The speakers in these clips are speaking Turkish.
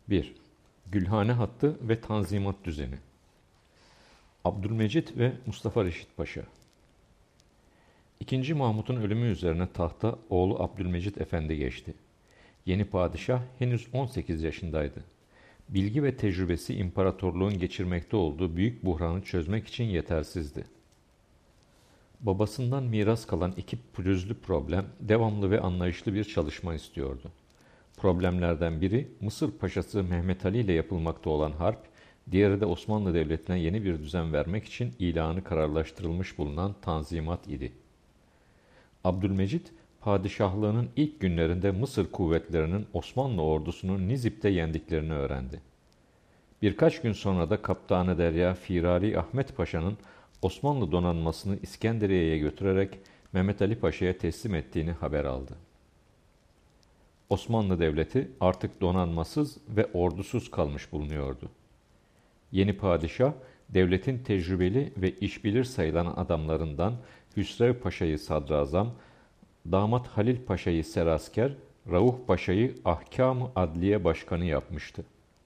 1. Gülhane hattı ve tanzimat düzeni. Abdülmecit ve Mustafa Reşit Paşa. İkinci Mahmut'un ölümü üzerine tahta oğlu Abdülmecit Efendi geçti. Yeni padişah henüz 18 yaşındaydı. Bilgi ve tecrübesi imparatorluğun geçirmekte olduğu büyük buhranı çözmek için yetersizdi. Babasından miras kalan iki pürüzlü problem, devamlı ve anlayışlı bir çalışma istiyordu. Problemlerden biri Mısır Paşası Mehmet Ali ile yapılmakta olan harp, diğeri de Osmanlı Devleti'ne yeni bir düzen vermek için ilanı kararlaştırılmış bulunan tanzimat idi. Abdülmecit, padişahlığının ilk günlerinde Mısır kuvvetlerinin Osmanlı ordusunu Nizip'te yendiklerini öğrendi. Birkaç gün sonra da Kaptanı Derya Firari Ahmet Paşa'nın Osmanlı donanmasını İskenderiye'ye götürerek Mehmet Ali Paşa'ya teslim ettiğini haber aldı. Osmanlı Devleti artık donanmasız ve ordusuz kalmış bulunuyordu. Yeni padişah, devletin tecrübeli ve işbilir sayılan adamlarından Hüsrev Paşa'yı sadrazam, damat Halil Paşa'yı serasker, Rauf Paşa'yı ahkam-ı adliye başkanı yapmıştı.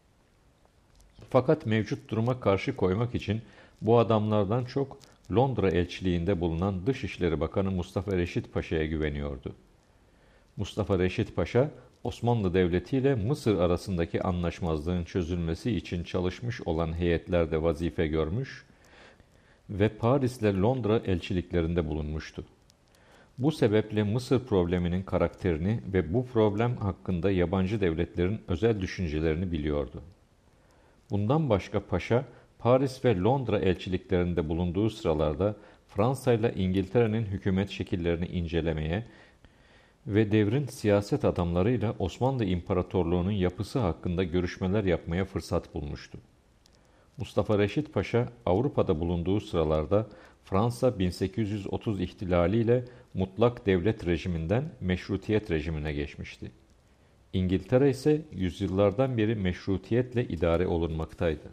Fakat mevcut duruma karşı koymak için bu adamlardan çok Londra elçiliğinde bulunan Dışişleri Bakanı Mustafa Reşit Paşa'ya güveniyordu. Mustafa Reşit Paşa, Osmanlı Devleti ile Mısır arasındaki anlaşmazlığın çözülmesi için çalışmış olan heyetlerde vazife görmüş ve Paris ile Londra elçiliklerinde bulunmuştu. Bu sebeple Mısır probleminin karakterini ve bu problem hakkında yabancı devletlerin özel düşüncelerini biliyordu. Bundan başka Paşa, Paris ve Londra elçiliklerinde bulunduğu sıralarda Fransa ile İngiltere'nin hükümet şekillerini incelemeye ve devrin siyaset adamlarıyla Osmanlı İmparatorluğu'nun yapısı hakkında görüşmeler yapmaya fırsat bulmuştu. Mustafa Reşit Paşa, Avrupa'da bulunduğu sıralarda Fransa 1830 ihtilaliyle mutlak devlet rejiminden meşrutiyet rejimine geçmişti. İngiltere ise yüzyıllardan beri meşrutiyetle idare olunmaktaydı.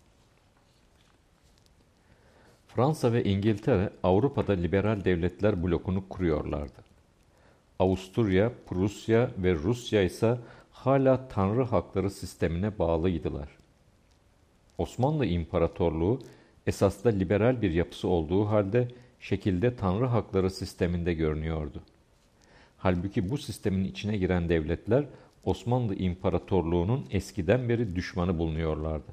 Fransa ve İngiltere Avrupa'da liberal devletler blokunu kuruyorlardı. Avusturya, Prusya ve Rusya ise hala Tanrı hakları sistemine bağlıydılar. Osmanlı İmparatorluğu esasda liberal bir yapısı olduğu halde şekilde Tanrı hakları sisteminde görünüyordu. Halbuki bu sistemin içine giren devletler Osmanlı İmparatorluğu'nun eskiden beri düşmanı bulunuyorlardı.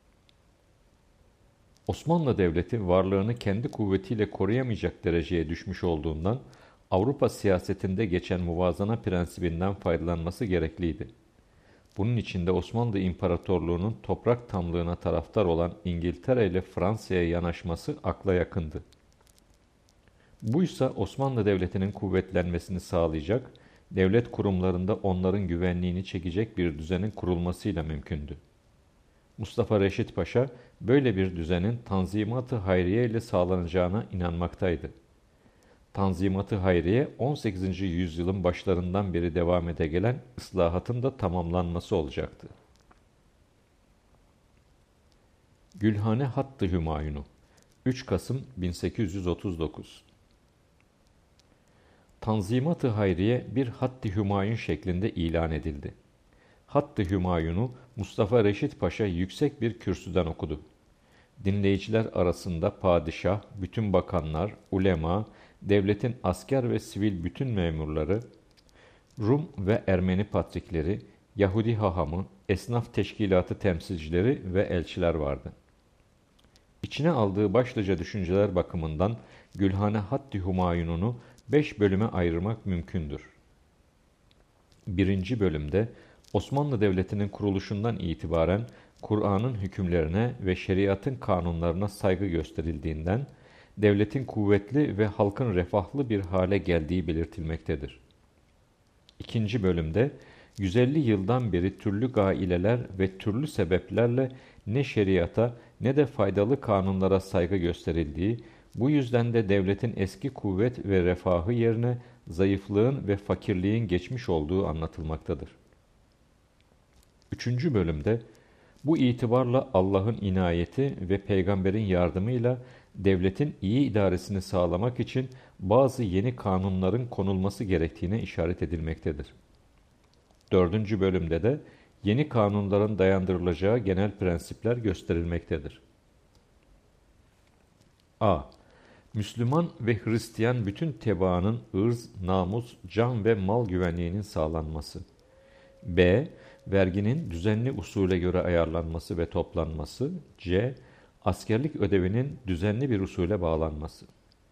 Osmanlı Devleti varlığını kendi kuvvetiyle koruyamayacak dereceye düşmüş olduğundan Avrupa siyasetinde geçen muvazana prensibinden faydalanması gerekliydi. Bunun için de Osmanlı İmparatorluğu'nun toprak tamlığına taraftar olan İngiltere ile Fransa'ya yanaşması akla yakındı. Buysa Osmanlı Devleti'nin kuvvetlenmesini sağlayacak, devlet kurumlarında onların güvenliğini çekecek bir düzenin kurulmasıyla mümkündü. Mustafa Reşit Paşa böyle bir düzenin Tanzimat-ı Hayriye ile sağlanacağına inanmaktaydı. Tanzimat-ı Hayriye 18. yüzyılın başlarından beri devam ede gelen ıslahatın da tamamlanması olacaktı. Gülhane Hattı Hümayunu 3 Kasım 1839. Tanzimat-ı Hayriye bir Hattı Hümayun şeklinde ilan edildi. Hattı Hümayun'u Mustafa Reşit Paşa yüksek bir kürsüden okudu. Dinleyiciler arasında padişah, bütün bakanlar, ulema, devletin asker ve sivil bütün memurları, Rum ve Ermeni patrikleri, Yahudi hahamı, esnaf teşkilatı temsilcileri ve elçiler vardı. İçine aldığı başlıca düşünceler bakımından Gülhane Hattı Hümayun'unu 5 bölüme ayırmak mümkündür. 1. bölümde Osmanlı Devleti'nin kuruluşundan itibaren Kur'an'ın hükümlerine ve şeriatın kanunlarına saygı gösterildiğinden, devletin kuvvetli ve halkın refahlı bir hale geldiği belirtilmektedir. 2. bölümde 150 yıldan beri türlü gaileler ve türlü sebeplerle ne şeriata ne de faydalı kanunlara saygı gösterildiği, bu yüzden de devletin eski kuvvet ve refahı yerine zayıflığın ve fakirliğin geçmiş olduğu anlatılmaktadır. 3. bölümde bu itibarla Allah'ın inayeti ve peygamberin yardımıyla devletin iyi idaresini sağlamak için bazı yeni kanunların konulması gerektiğine işaret edilmektedir. 4. bölümde de yeni kanunların dayandırılacağı genel prensipler gösterilmektedir. A. Müslüman ve Hristiyan bütün tebaanın ırz, namus, can ve mal güvenliğinin sağlanması. B. Verginin düzenli usule göre ayarlanması ve toplanması. C. Askerlik ödevinin düzenli bir usule bağlanması.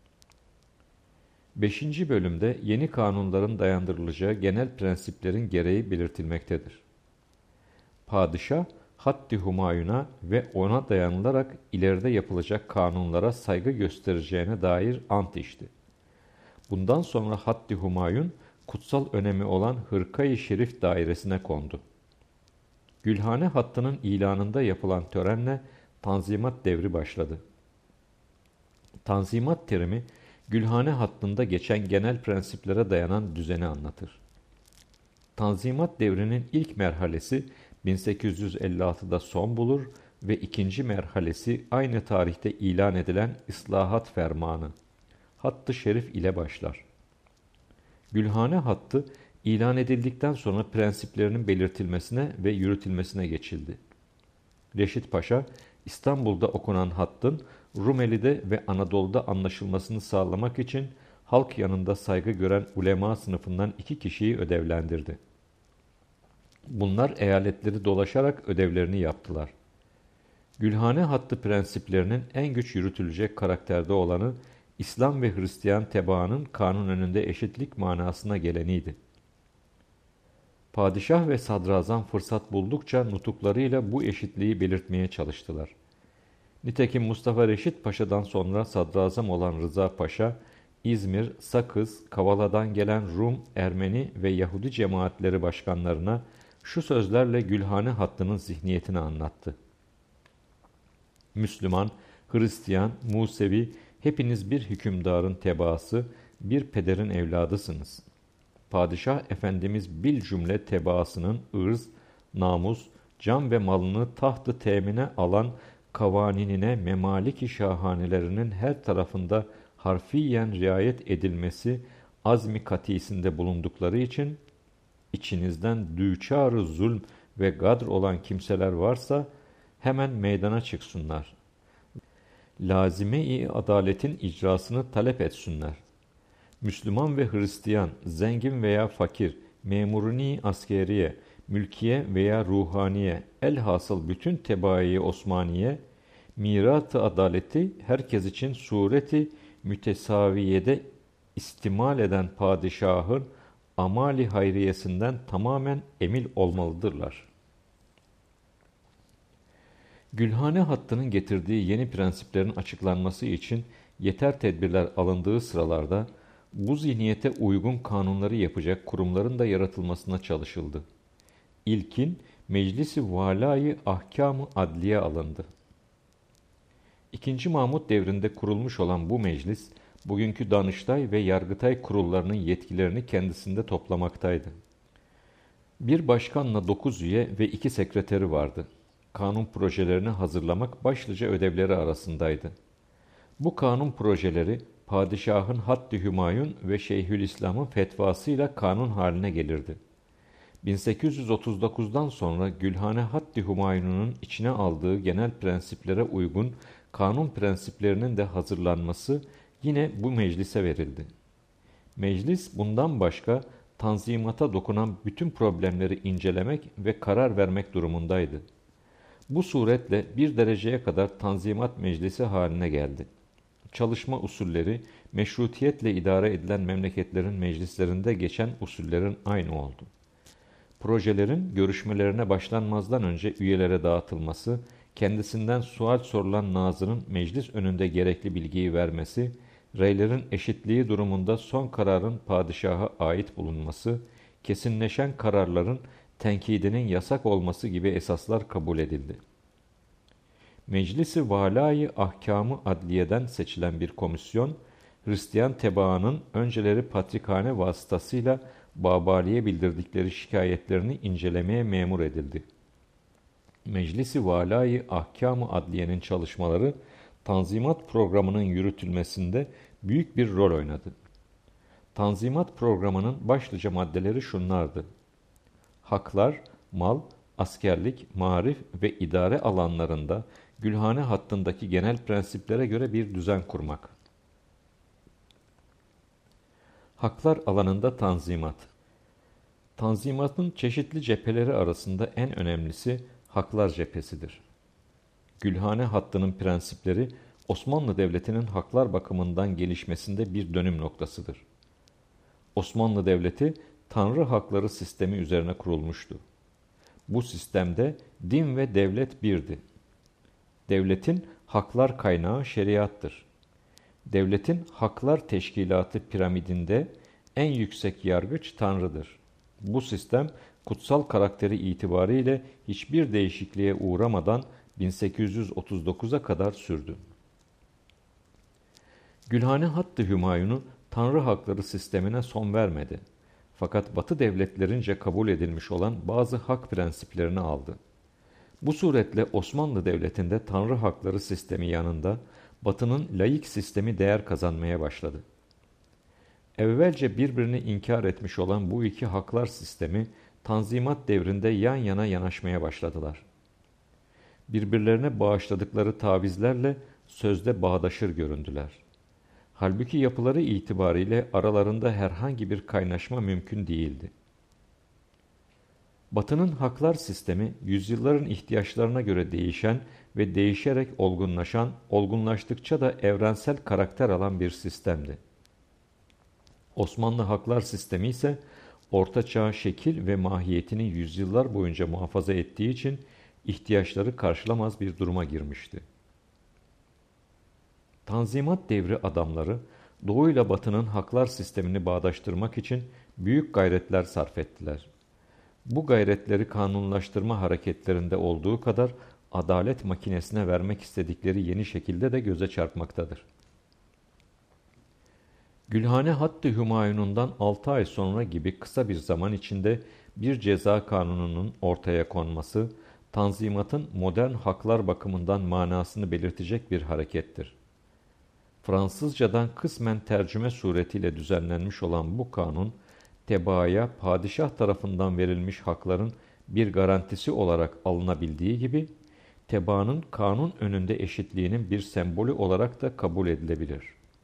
5. bölümde yeni kanunların dayandırılacağı genel prensiplerin gereği belirtilmektedir. Padişah, Haddi Humayun'a ve ona dayanılarak ileride yapılacak kanunlara saygı göstereceğine dair ant içti. Bundan sonra Haddi Humayun, kutsal önemi olan Hırka-i Şerif dairesine kondu. Gülhane hattının ilanında yapılan törenle Tanzimat devri başladı. Tanzimat terimi, Gülhane hattında geçen genel prensiplere dayanan düzeni anlatır. Tanzimat devrinin ilk merhalesi 1856'da son bulur ve ikinci merhalesi aynı tarihte ilan edilen İslahat Fermanı, Hattı Şerif ile başlar. Gülhane hattı ilan edildikten sonra prensiplerinin belirtilmesine ve yürütülmesine geçildi. Reşit Paşa, İstanbul'da okunan hattın Rumeli'de ve Anadolu'da anlaşılmasını sağlamak için halk yanında saygı gören ulema sınıfından 2 kişiyi ödevlendirdi. Bunlar eyaletleri dolaşarak ödevlerini yaptılar. Gülhane hattı prensiplerinin en güç yürütülecek karakterde olanı, İslam ve Hristiyan tebaanın kanun önünde eşitlik manasına geleniydi. Padişah ve sadrazam fırsat buldukça nutuklarıyla bu eşitliği belirtmeye çalıştılar. Nitekim Mustafa Reşit Paşa'dan sonra sadrazam olan Rıza Paşa, İzmir, Sakız, Kavala'dan gelen Rum, Ermeni ve Yahudi cemaatleri başkanlarına şu sözlerle Gülhane hattının zihniyetini anlattı. Müslüman, Hristiyan, Musevi, hepiniz bir hükümdarın tebaası, bir pederin evladısınız. Padişah Efendimiz bil cümle tebaasının ırz, namus, can ve malını tahtı temine alan kavaninine memalik-i şahanelerinin her tarafında harfiyen riayet edilmesi azmi katisinde bulundukları için içinizden düçar-ı zulm ve gadr olan kimseler varsa hemen meydana çıksınlar. Lazime-i adaletin icrasını talep etsinler. Müslüman ve Hristiyan, zengin veya fakir, memuruni askeriye, mülkiye veya ruhaniye, elhasıl bütün tebaayı Osmaniye, mirat-ı adaleti herkes için sureti mütesaviyede istimal eden padişahın amali hayriyesinden tamamen emil olmalıdırlar. Gülhane hattının getirdiği yeni prensiplerin açıklanması için yeter tedbirler alındığı sıralarda, bu zihniyete uygun kanunları yapacak kurumların da yaratılmasına çalışıldı. İlkin Meclis-i Valâ-i Ahkâm-ı Adliye alındı. II. Mahmud devrinde kurulmuş olan bu meclis, bugünkü Danıştay ve Yargıtay kurullarının yetkilerini kendisinde toplamaktaydı. Bir başkanla 9 üye ve 2 sekreteri vardı. Kanun projelerini hazırlamak başlıca ödevleri arasındaydı. Bu kanun projeleri, padişahın Haddi Hümayun ve Şeyhülislam'ın fetvasıyla kanun haline gelirdi. 1839'dan sonra Gülhane Haddi Humayun'un içine aldığı genel prensiplere uygun kanun prensiplerinin de hazırlanması yine bu meclise verildi. Meclis bundan başka tanzimata dokunan bütün problemleri incelemek ve karar vermek durumundaydı. Bu suretle bir dereceye kadar Tanzimat Meclisi haline geldi. Çalışma usulleri, meşrutiyetle idare edilen memleketlerin meclislerinde geçen usullerin aynı oldu. Projelerin görüşmelerine başlanmazdan önce üyelere dağıtılması, kendisinden sual sorulan nazırın meclis önünde gerekli bilgiyi vermesi, reylerin eşitliği durumunda son kararın padişaha ait bulunması, kesinleşen kararların tenkidinin yasak olması gibi esaslar kabul edildi. Meclis-i Valâ-i Ahkâm-ı Adliye'den seçilen bir komisyon, Hristiyan tebaanın önceleri patrikhane vasıtasıyla Babali'ye bildirdikleri şikayetlerini incelemeye memur edildi. Meclis-i Valâ-i Ahkâm-ı Adliye'nin çalışmaları, Tanzimat programının yürütülmesinde büyük bir rol oynadı. Tanzimat programının başlıca maddeleri şunlardı: haklar, mal, askerlik, marif ve idare alanlarında Gülhane hattındaki genel prensiplere göre bir düzen kurmak. Haklar alanında tanzimat. Tanzimatın çeşitli cepheleri arasında en önemlisi haklar cephesidir. Gülhane hattının prensipleri Osmanlı Devleti'nin haklar bakımından gelişmesinde bir dönüm noktasıdır. Osmanlı Devleti Tanrı hakları sistemi üzerine kurulmuştu. Bu sistemde din ve devlet birdi. Devletin haklar kaynağı şeriattır. Devletin haklar teşkilatı piramidinde en yüksek yargıç Tanrı'dır. Bu sistem kutsal karakteri itibariyle hiçbir değişikliğe uğramadan 1839'a kadar sürdü. Gülhane Hattı Hümayunu Tanrı hakları sistemine son vermedi. Fakat Batı devletlerince kabul edilmiş olan bazı hak prensiplerini aldı. Bu suretle Osmanlı Devleti'nde Tanrı hakları sistemi yanında Batı'nın laik sistemi değer kazanmaya başladı. Evvelce birbirini inkar etmiş olan bu iki haklar sistemi Tanzimat devrinde yan yana yanaşmaya başladılar. Birbirlerine bağışladıkları tavizlerle sözde bağdaşır göründüler. Halbuki yapıları itibariyle aralarında herhangi bir kaynaşma mümkün değildi. Batı'nın haklar sistemi, yüzyılların ihtiyaçlarına göre değişen ve değişerek olgunlaşan, olgunlaştıkça da evrensel karakter alan bir sistemdi. Osmanlı haklar sistemi ise, ortaçağ şekil ve mahiyetini yüzyıllar boyunca muhafaza ettiği için ihtiyaçları karşılamaz bir duruma girmişti. Tanzimat devri adamları, Doğu ile Batı'nın haklar sistemini bağdaştırmak için büyük gayretler sarf ettiler. Bu gayretleri kanunlaştırma hareketlerinde olduğu kadar adalet makinesine vermek istedikleri yeni şekilde de göze çarpmaktadır. Gülhane Hattı Hümayunundan 6 ay sonra gibi kısa bir zaman içinde bir ceza kanununun ortaya konması, Tanzimat'ın modern haklar bakımından manasını belirtecek bir harekettir. Fransızcadan kısmen tercüme suretiyle düzenlenmiş olan bu kanun, tebaaya padişah tarafından verilmiş hakların bir garantisi olarak alınabildiği gibi, tebaanın kanun önünde eşitliğinin bir sembolü olarak da kabul edilebilir.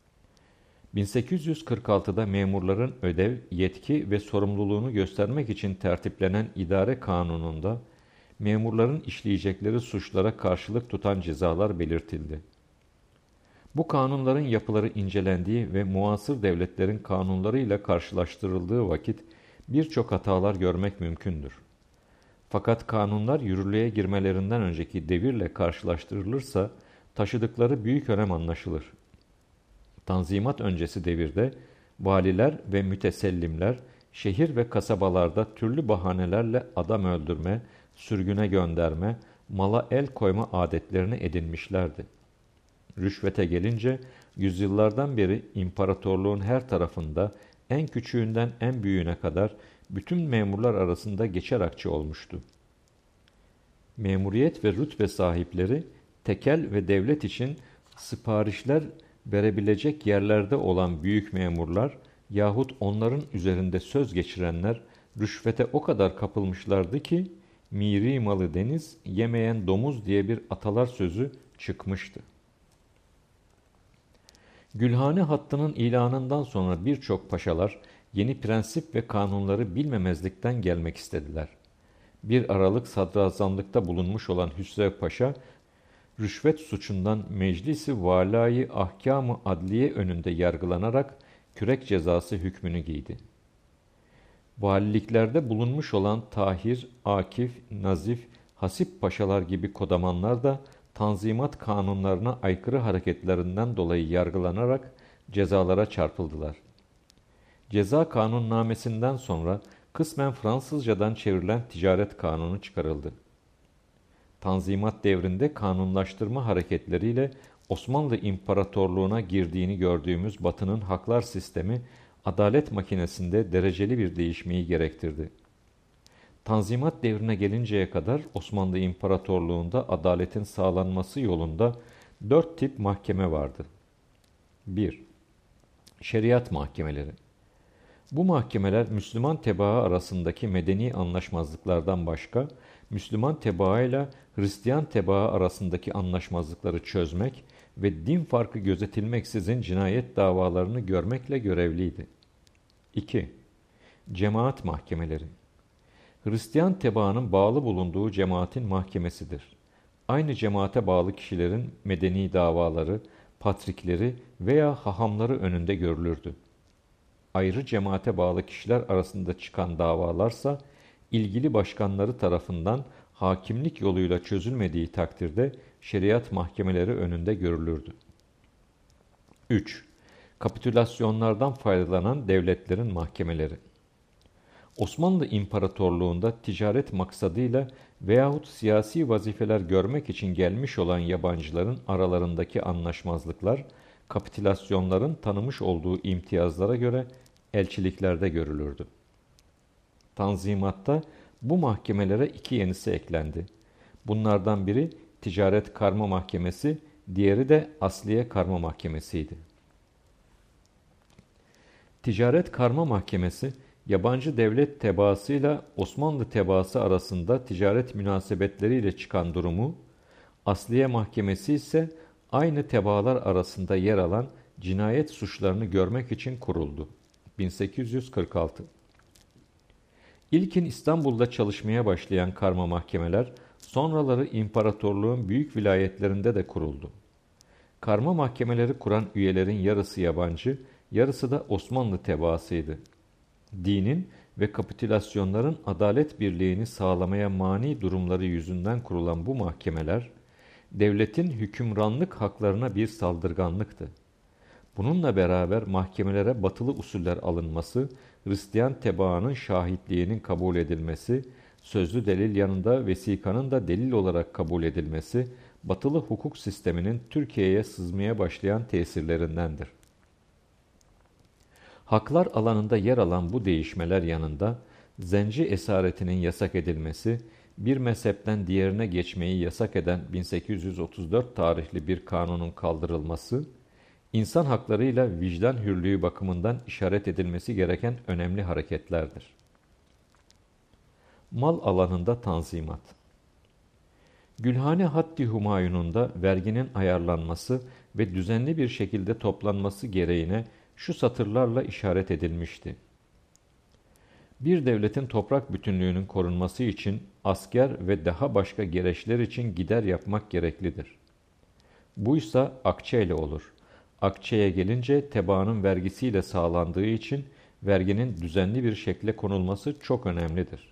1846'da memurların ödev, yetki ve sorumluluğunu göstermek için tertiplenen idare kanununda, memurların işleyecekleri suçlara karşılık tutan cezalar belirtildi. Bu kanunların yapıları incelendiği ve muasır devletlerin kanunlarıyla karşılaştırıldığı vakit birçok hatalar görmek mümkündür. Fakat kanunlar yürürlüğe girmelerinden önceki devirle karşılaştırılırsa taşıdıkları büyük önem anlaşılır. Tanzimat öncesi devirde valiler ve mütesellimler şehir ve kasabalarda türlü bahanelerle adam öldürme, sürgüne gönderme, mala el koyma adetlerini edinmişlerdi. Rüşvete gelince yüzyıllardan beri imparatorluğun her tarafında en küçüğünden en büyüğüne kadar bütün memurlar arasında geçer akçe olmuştu. Memuriyet ve rütbe sahipleri tekel ve devlet için siparişler verebilecek yerlerde olan büyük memurlar yahut onların üzerinde söz geçirenler rüşvete o kadar kapılmışlardı ki miri malı deniz, yemeyen domuz diye bir atalar sözü çıkmıştı. Gülhane hattının ilanından sonra birçok paşalar yeni prensip ve kanunları bilmemezlikten gelmek istediler. 1 Aralık sadrazamlıkta bulunmuş olan Hüsrev Paşa, rüşvet suçundan Meclis-i Valâ-i Ahkâm-ı Adliye önünde yargılanarak kürek cezası hükmünü giydi. Valiliklerde bulunmuş olan Tahir, Akif, Nazif, Hasip paşalar gibi kodamanlar da Tanzimat kanunlarına aykırı hareketlerinden dolayı yargılanarak cezalara çarpıldılar. Ceza kanunnamesinden sonra kısmen Fransızcadan çevrilen ticaret kanunu çıkarıldı. Tanzimat devrinde kanunlaştırma hareketleriyle Osmanlı İmparatorluğu'na girdiğini gördüğümüz Batı'nın haklar sistemi, adalet makinesinde dereceli bir değişmeyi gerektirdi. Tanzimat devrine gelinceye kadar Osmanlı İmparatorluğu'nda adaletin sağlanması yolunda 4 tip mahkeme vardı. 1. Şeriat mahkemeleri. Bu mahkemeler Müslüman tebaa arasındaki medeni anlaşmazlıklardan başka, Müslüman tebaa ile Hristiyan tebaa arasındaki anlaşmazlıkları çözmek ve din farkı gözetilmeksizin cinayet davalarını görmekle görevliydi. 2. Cemaat mahkemeleri. Hristiyan tebaanın bağlı bulunduğu cemaatin mahkemesidir. Aynı cemaate bağlı kişilerin medeni davaları, patrikleri veya hahamları önünde görülürdü. Ayrı cemaate bağlı kişiler arasında çıkan davalarsa, ilgili başkanları tarafından hakimlik yoluyla çözülmediği takdirde şeriat mahkemeleri önünde görülürdü. 3. Kapitülasyonlardan faydalanan devletlerin mahkemeleri. Osmanlı İmparatorluğu'nda ticaret maksadıyla veyahut siyasi vazifeler görmek için gelmiş olan yabancıların aralarındaki anlaşmazlıklar, kapitülasyonların tanımış olduğu imtiyazlara göre elçiliklerde görülürdü. Tanzimat'ta bu mahkemelere 2 yenisi eklendi. Bunlardan biri Ticaret Karma Mahkemesi, diğeri de Asliye Karma Mahkemesi'ydi. Ticaret Karma Mahkemesi, yabancı devlet tebaasıyla Osmanlı tebaası arasında ticaret münasebetleriyle çıkan durumu, Asliye Mahkemesi ise aynı tebaalar arasında yer alan cinayet suçlarını görmek için kuruldu. 1846. İlkin İstanbul'da çalışmaya başlayan karma mahkemeler, sonraları imparatorluğun büyük vilayetlerinde de kuruldu. Karma mahkemeleri kuran üyelerin yarısı yabancı, yarısı da Osmanlı tebaasıydı. Dinin ve kapitülasyonların adalet birliğini sağlamaya mani durumları yüzünden kurulan bu mahkemeler, devletin hükümranlık haklarına bir saldırganlıktı. Bununla beraber mahkemelere batılı usuller alınması, Hristiyan tebaanın şahitliğinin kabul edilmesi, sözlü delil yanında vesikanın da delil olarak kabul edilmesi, batılı hukuk sisteminin Türkiye'ye sızmaya başlayan tesirlerindendir. Haklar alanında yer alan bu değişmeler yanında, zenci esaretinin yasak edilmesi, bir mezhepten diğerine geçmeyi yasak eden 1834 tarihli bir kanunun kaldırılması, İnsan haklarıyla vicdan hürlüğü bakımından işaret edilmesi gereken önemli hareketlerdir. Mal alanında tanzimat. Gülhane Haddi Humayun'unda verginin ayarlanması ve düzenli bir şekilde toplanması gereğine şu satırlarla işaret edilmişti. Bir devletin toprak bütünlüğünün korunması için asker ve daha başka gereçler için gider yapmak gereklidir. Buysa akçe ile olur. Akçeye gelince tebaanın vergisiyle sağlandığı için verginin düzenli bir şekilde konulması çok önemlidir.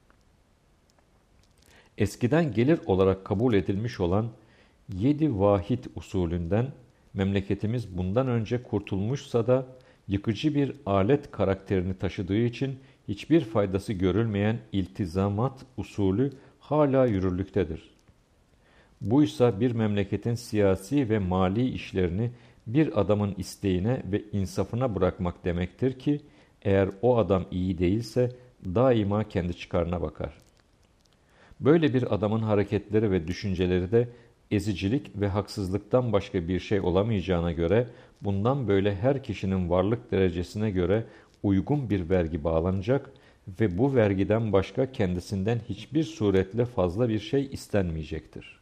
Eskiden gelir olarak kabul edilmiş olan 7 vahid usulünden memleketimiz bundan önce kurtulmuşsa da yıkıcı bir alet karakterini taşıdığı için hiçbir faydası görülmeyen iltizamat usulü hala yürürlüktedir. Buysa bir memleketin siyasi ve mali işlerini bir adamın isteğine ve insafına bırakmak demektir ki, eğer o adam iyi değilse daima kendi çıkarına bakar. Böyle bir adamın hareketleri ve düşünceleri de ezicilik ve haksızlıktan başka bir şey olamayacağına göre, bundan böyle her kişinin varlık derecesine göre uygun bir vergi bağlanacak ve bu vergiden başka kendisinden hiçbir suretle fazla bir şey istenmeyecektir.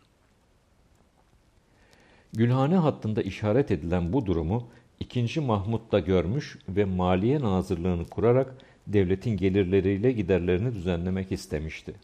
Gülhane hattında işaret edilen bu durumu 2. Mahmud da görmüş ve Maliye Nazırlığını kurarak devletin gelirleriyle giderlerini düzenlemek istemişti.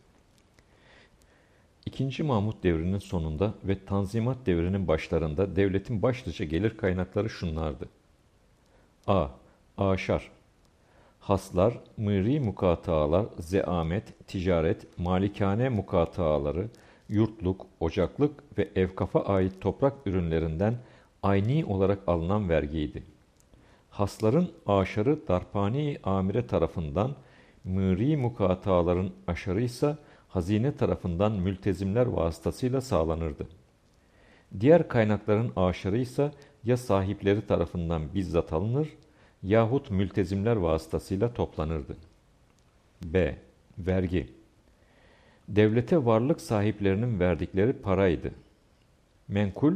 2. Mahmud devrinin sonunda ve Tanzimat devrinin başlarında devletin başlıca gelir kaynakları şunlardı. A. Aşar, haslar, mıri mukataalar, zeamet, ticaret, malikane mukataaları, yurtluk, ocaklık ve evkafa ait toprak ürünlerinden ayni olarak alınan vergiydi. Hasların aşarı darphane-i amire tarafından, mıri mukataaların aşarı ise hazine tarafından mültezimler vasıtasıyla sağlanırdı. Diğer kaynakların aşarı ise ya sahipleri tarafından bizzat alınır yahut mültezimler vasıtasıyla toplanırdı. B. Vergi. Devlete varlık sahiplerinin verdikleri paraydı. Menkul,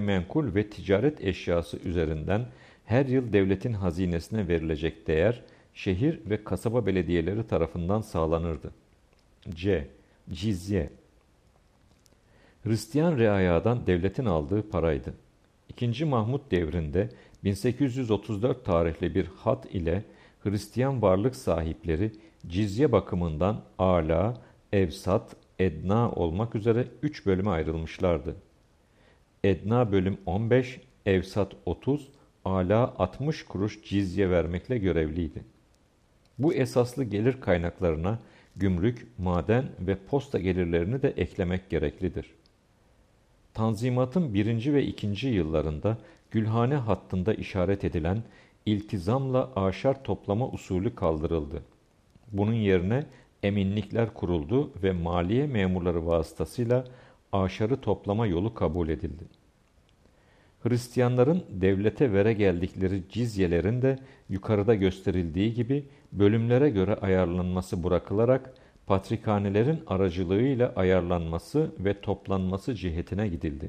gayrimenkul ve ticaret eşyası üzerinden her yıl devletin hazinesine verilecek değer, şehir ve kasaba belediyeleri tarafından sağlanırdı. C. Cizye. Hristiyan reayadan devletin aldığı paraydı. İkinci Mahmud devrinde 1834 tarihli bir hat ile Hristiyan varlık sahipleri cizye bakımından âlâ, evsat, edna olmak üzere 3 bölüme ayrılmışlardı. Edna bölüm 15, evsat 30, âlâ 60 kuruş cizye vermekle görevliydi. Bu esaslı gelir kaynaklarına gümrük, maden ve posta gelirlerini de eklemek gereklidir. Tanzimat'ın 1. ve 2. yıllarında Gülhane hattında işaret edilen iltizamla aşar toplama usulü kaldırıldı. Bunun yerine eminlikler kuruldu ve maliye memurları vasıtasıyla aşarı toplama yolu kabul edildi. Hristiyanların devlete vere geldikleri cizyelerin de yukarıda gösterildiği gibi bölümlere göre ayarlanması bırakılarak patrikhanelerin aracılığıyla ayarlanması ve toplanması cihetine gidildi.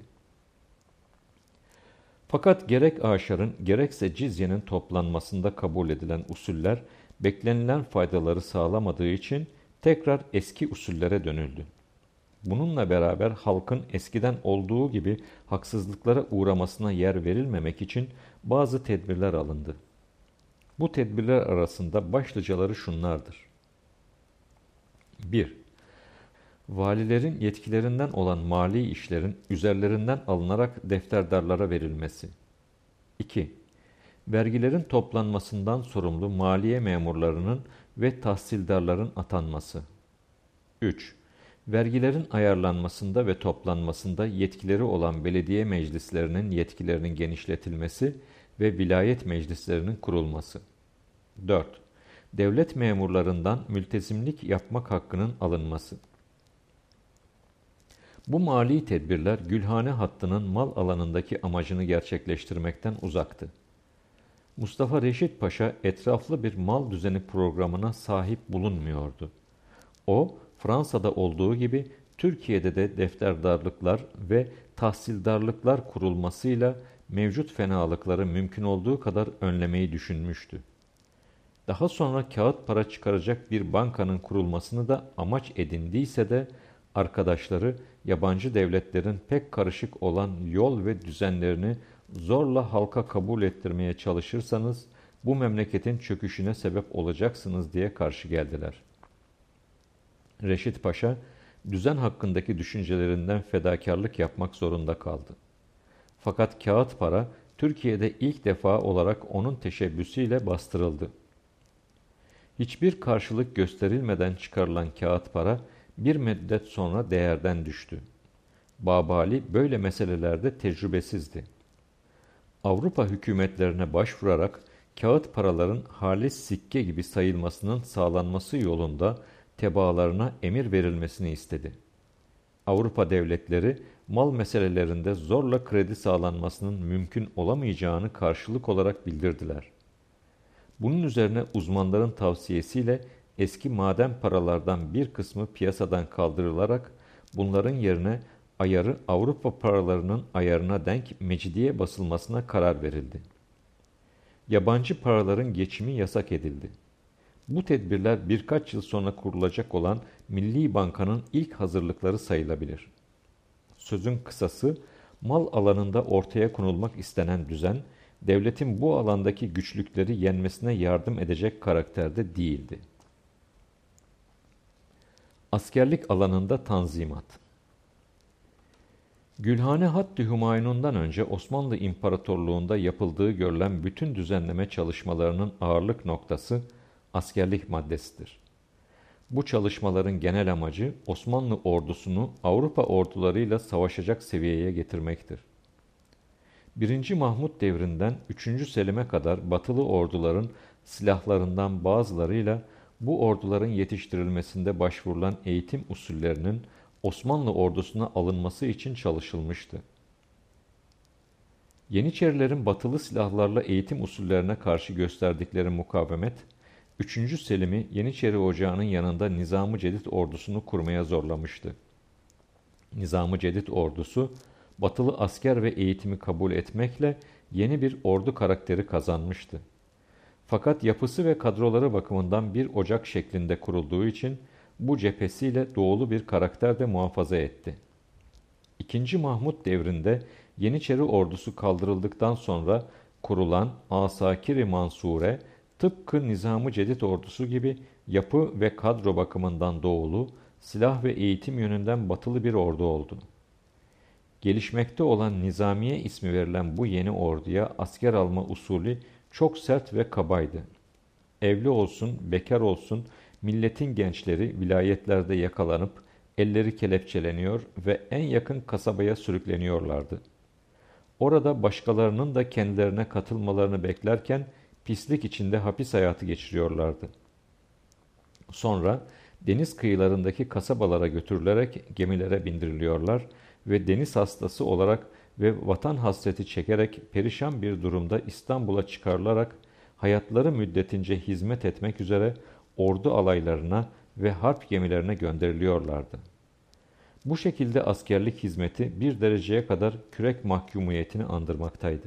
Fakat gerek aşarın gerekse cizyenin toplanmasında kabul edilen usuller beklenilen faydaları sağlamadığı için tekrar eski usullere dönüldü. Bununla beraber halkın eskiden olduğu gibi haksızlıklara uğramasına yer verilmemek için bazı tedbirler alındı. Bu tedbirler arasında başlıcaları şunlardır. 1. Valilerin yetkilerinden olan mali işlerin üzerlerinden alınarak defterdarlara verilmesi. 2. Vergilerin toplanmasından sorumlu maliye memurlarının ve tahsildarların atanması. 3. Vergilerin ayarlanmasında ve toplanmasında yetkileri olan belediye meclislerinin yetkilerinin genişletilmesi ve vilayet meclislerinin kurulması. 4. Devlet memurlarından mültezimlik yapmak hakkının alınması. Bu mali tedbirler Gülhane hattının mal alanındaki amacını gerçekleştirmekten uzaktı. Mustafa Reşit Paşa etraflı bir mal düzeni programına sahip bulunmuyordu. O, Fransa'da olduğu gibi Türkiye'de de defterdarlıklar ve tahsildarlıklar kurulmasıyla mevcut fenalıkları mümkün olduğu kadar önlemeyi düşünmüştü. Daha sonra kağıt para çıkaracak bir bankanın kurulmasını da amaç edindiyse de arkadaşları yabancı devletlerin pek karışık olan yol ve düzenlerini zorla halka kabul ettirmeye çalışırsanız bu memleketin çöküşüne sebep olacaksınız diye karşı geldiler. Reşit Paşa, düzen hakkındaki düşüncelerinden fedakarlık yapmak zorunda kaldı. Fakat kağıt para Türkiye'de ilk defa olarak onun teşebbüsüyle bastırıldı. Hiçbir karşılık gösterilmeden çıkarılan kağıt para bir müddet sonra değerden düştü. Babali böyle meselelerde tecrübesizdi. Avrupa hükümetlerine başvurarak kağıt paraların halis sikke gibi sayılmasının sağlanması yolunda tebaalarına emir verilmesini istedi. Avrupa devletleri mal meselelerinde zorla kredi sağlanmasının mümkün olamayacağını karşılık olarak bildirdiler. Bunun üzerine uzmanların tavsiyesiyle eski maden paralardan bir kısmı piyasadan kaldırılarak bunların yerine ayarı Avrupa paralarının ayarına denk mecidiye basılmasına karar verildi. Yabancı paraların geçimi yasak edildi. Bu tedbirler birkaç yıl sonra kurulacak olan Milli Banka'nın ilk hazırlıkları sayılabilir. Sözün kısası, mal alanında ortaya konulmak istenen düzen, devletin bu alandaki güçlükleri yenmesine yardım edecek karakterde değildi. Askerlik alanında tanzimat. Gülhane Hattı Hümayun'dan önce Osmanlı İmparatorluğu'nda yapıldığı görülen bütün düzenleme çalışmalarının ağırlık noktası askerlik maddesidir. Bu çalışmaların genel amacı Osmanlı ordusunu Avrupa ordularıyla savaşacak seviyeye getirmektir. 1. Mahmud devrinden 3. Selim'e kadar batılı orduların silahlarından bazılarıyla bu orduların yetiştirilmesinde başvurulan eğitim usullerinin Osmanlı ordusuna alınması için çalışılmıştı. Yeniçerilerin batılı silahlarla eğitim usullerine karşı gösterdikleri mukavemet, 3. Selim'i Yeniçeri Ocağı'nın yanında Nizam-ı Cedid ordusunu kurmaya zorlamıştı. Nizam-ı Cedid ordusu, batılı asker ve eğitimi kabul etmekle yeni bir ordu karakteri kazanmıştı. Fakat yapısı ve kadroları bakımından bir ocak şeklinde kurulduğu için bu cephesiyle doğulu bir karakter de muhafaza etti. İkinci Mahmud devrinde Yeniçeri ordusu kaldırıldıktan sonra kurulan Asakir-i Mansure, tıpkı Nizam-ı Cedid ordusu gibi yapı ve kadro bakımından doğulu, silah ve eğitim yönünden batılı bir ordu oldu. Gelişmekte olan Nizamiye ismi verilen bu yeni orduya asker alma usulü çok sert ve kabaydı. Evli olsun, bekar olsun, milletin gençleri vilayetlerde yakalanıp elleri kelepçeleniyor ve en yakın kasabaya sürükleniyorlardı. Orada başkalarının da kendilerine katılmalarını beklerken pislik içinde hapis hayatı geçiriyorlardı. Sonra deniz kıyılarındaki kasabalara götürülerek gemilere bindiriliyorlar ve deniz hastası olarak ve vatan hasreti çekerek perişan bir durumda İstanbul'a çıkarılarak hayatları müddetince hizmet etmek üzere ordu alaylarına ve harp gemilerine gönderiliyorlardı. Bu şekilde askerlik hizmeti bir dereceye kadar kürek mahkumiyetini andırmaktaydı.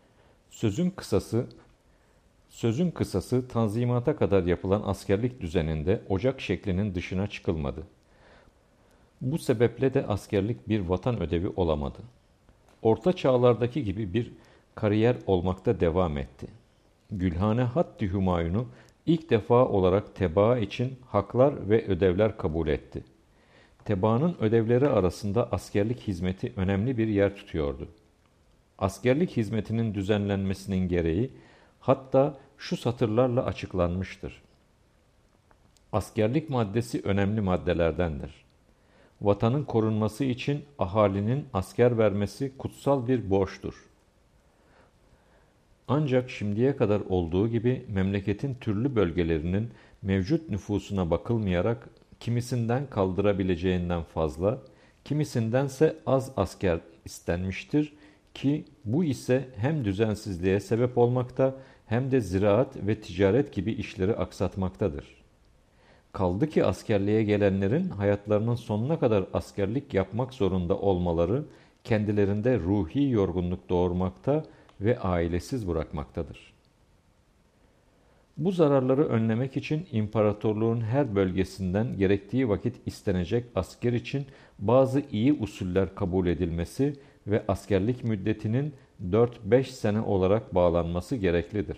Sözün kısası Tanzimata kadar yapılan askerlik düzeninde ocak şeklinin dışına çıkılmadı. Bu sebeple de askerlik bir vatan ödevi olamadı. Orta çağlardaki gibi bir kariyer olmakta devam etti. Gülhane Hattı Hümayun'u ilk defa olarak tebaa için haklar ve ödevler kabul etti. Tebaanın ödevleri arasında askerlik hizmeti önemli bir yer tutuyordu. Askerlik hizmetinin düzenlenmesinin gereği hatta şu satırlarla açıklanmıştır. Askerlik maddesi önemli maddelerdendir. Vatanın korunması için ahalinin asker vermesi kutsal bir borçtur. Ancak şimdiye kadar olduğu gibi memleketin türlü bölgelerinin mevcut nüfusuna bakılmayarak kimisinden kaldırabileceğinden fazla, kimisindense az asker istenmiştir ki bu ise hem düzensizliğe sebep olmakta hem de ziraat ve ticaret gibi işleri aksatmaktadır. Kaldı ki askerliğe gelenlerin hayatlarının sonuna kadar askerlik yapmak zorunda olmaları kendilerinde ruhi yorgunluk doğurmakta ve ailesiz bırakmaktadır. Bu zararları önlemek için imparatorluğun her bölgesinden gerektiği vakit istenecek asker için bazı iyi usuller kabul edilmesi ve askerlik müddetinin 4-5 sene olarak bağlanması gereklidir.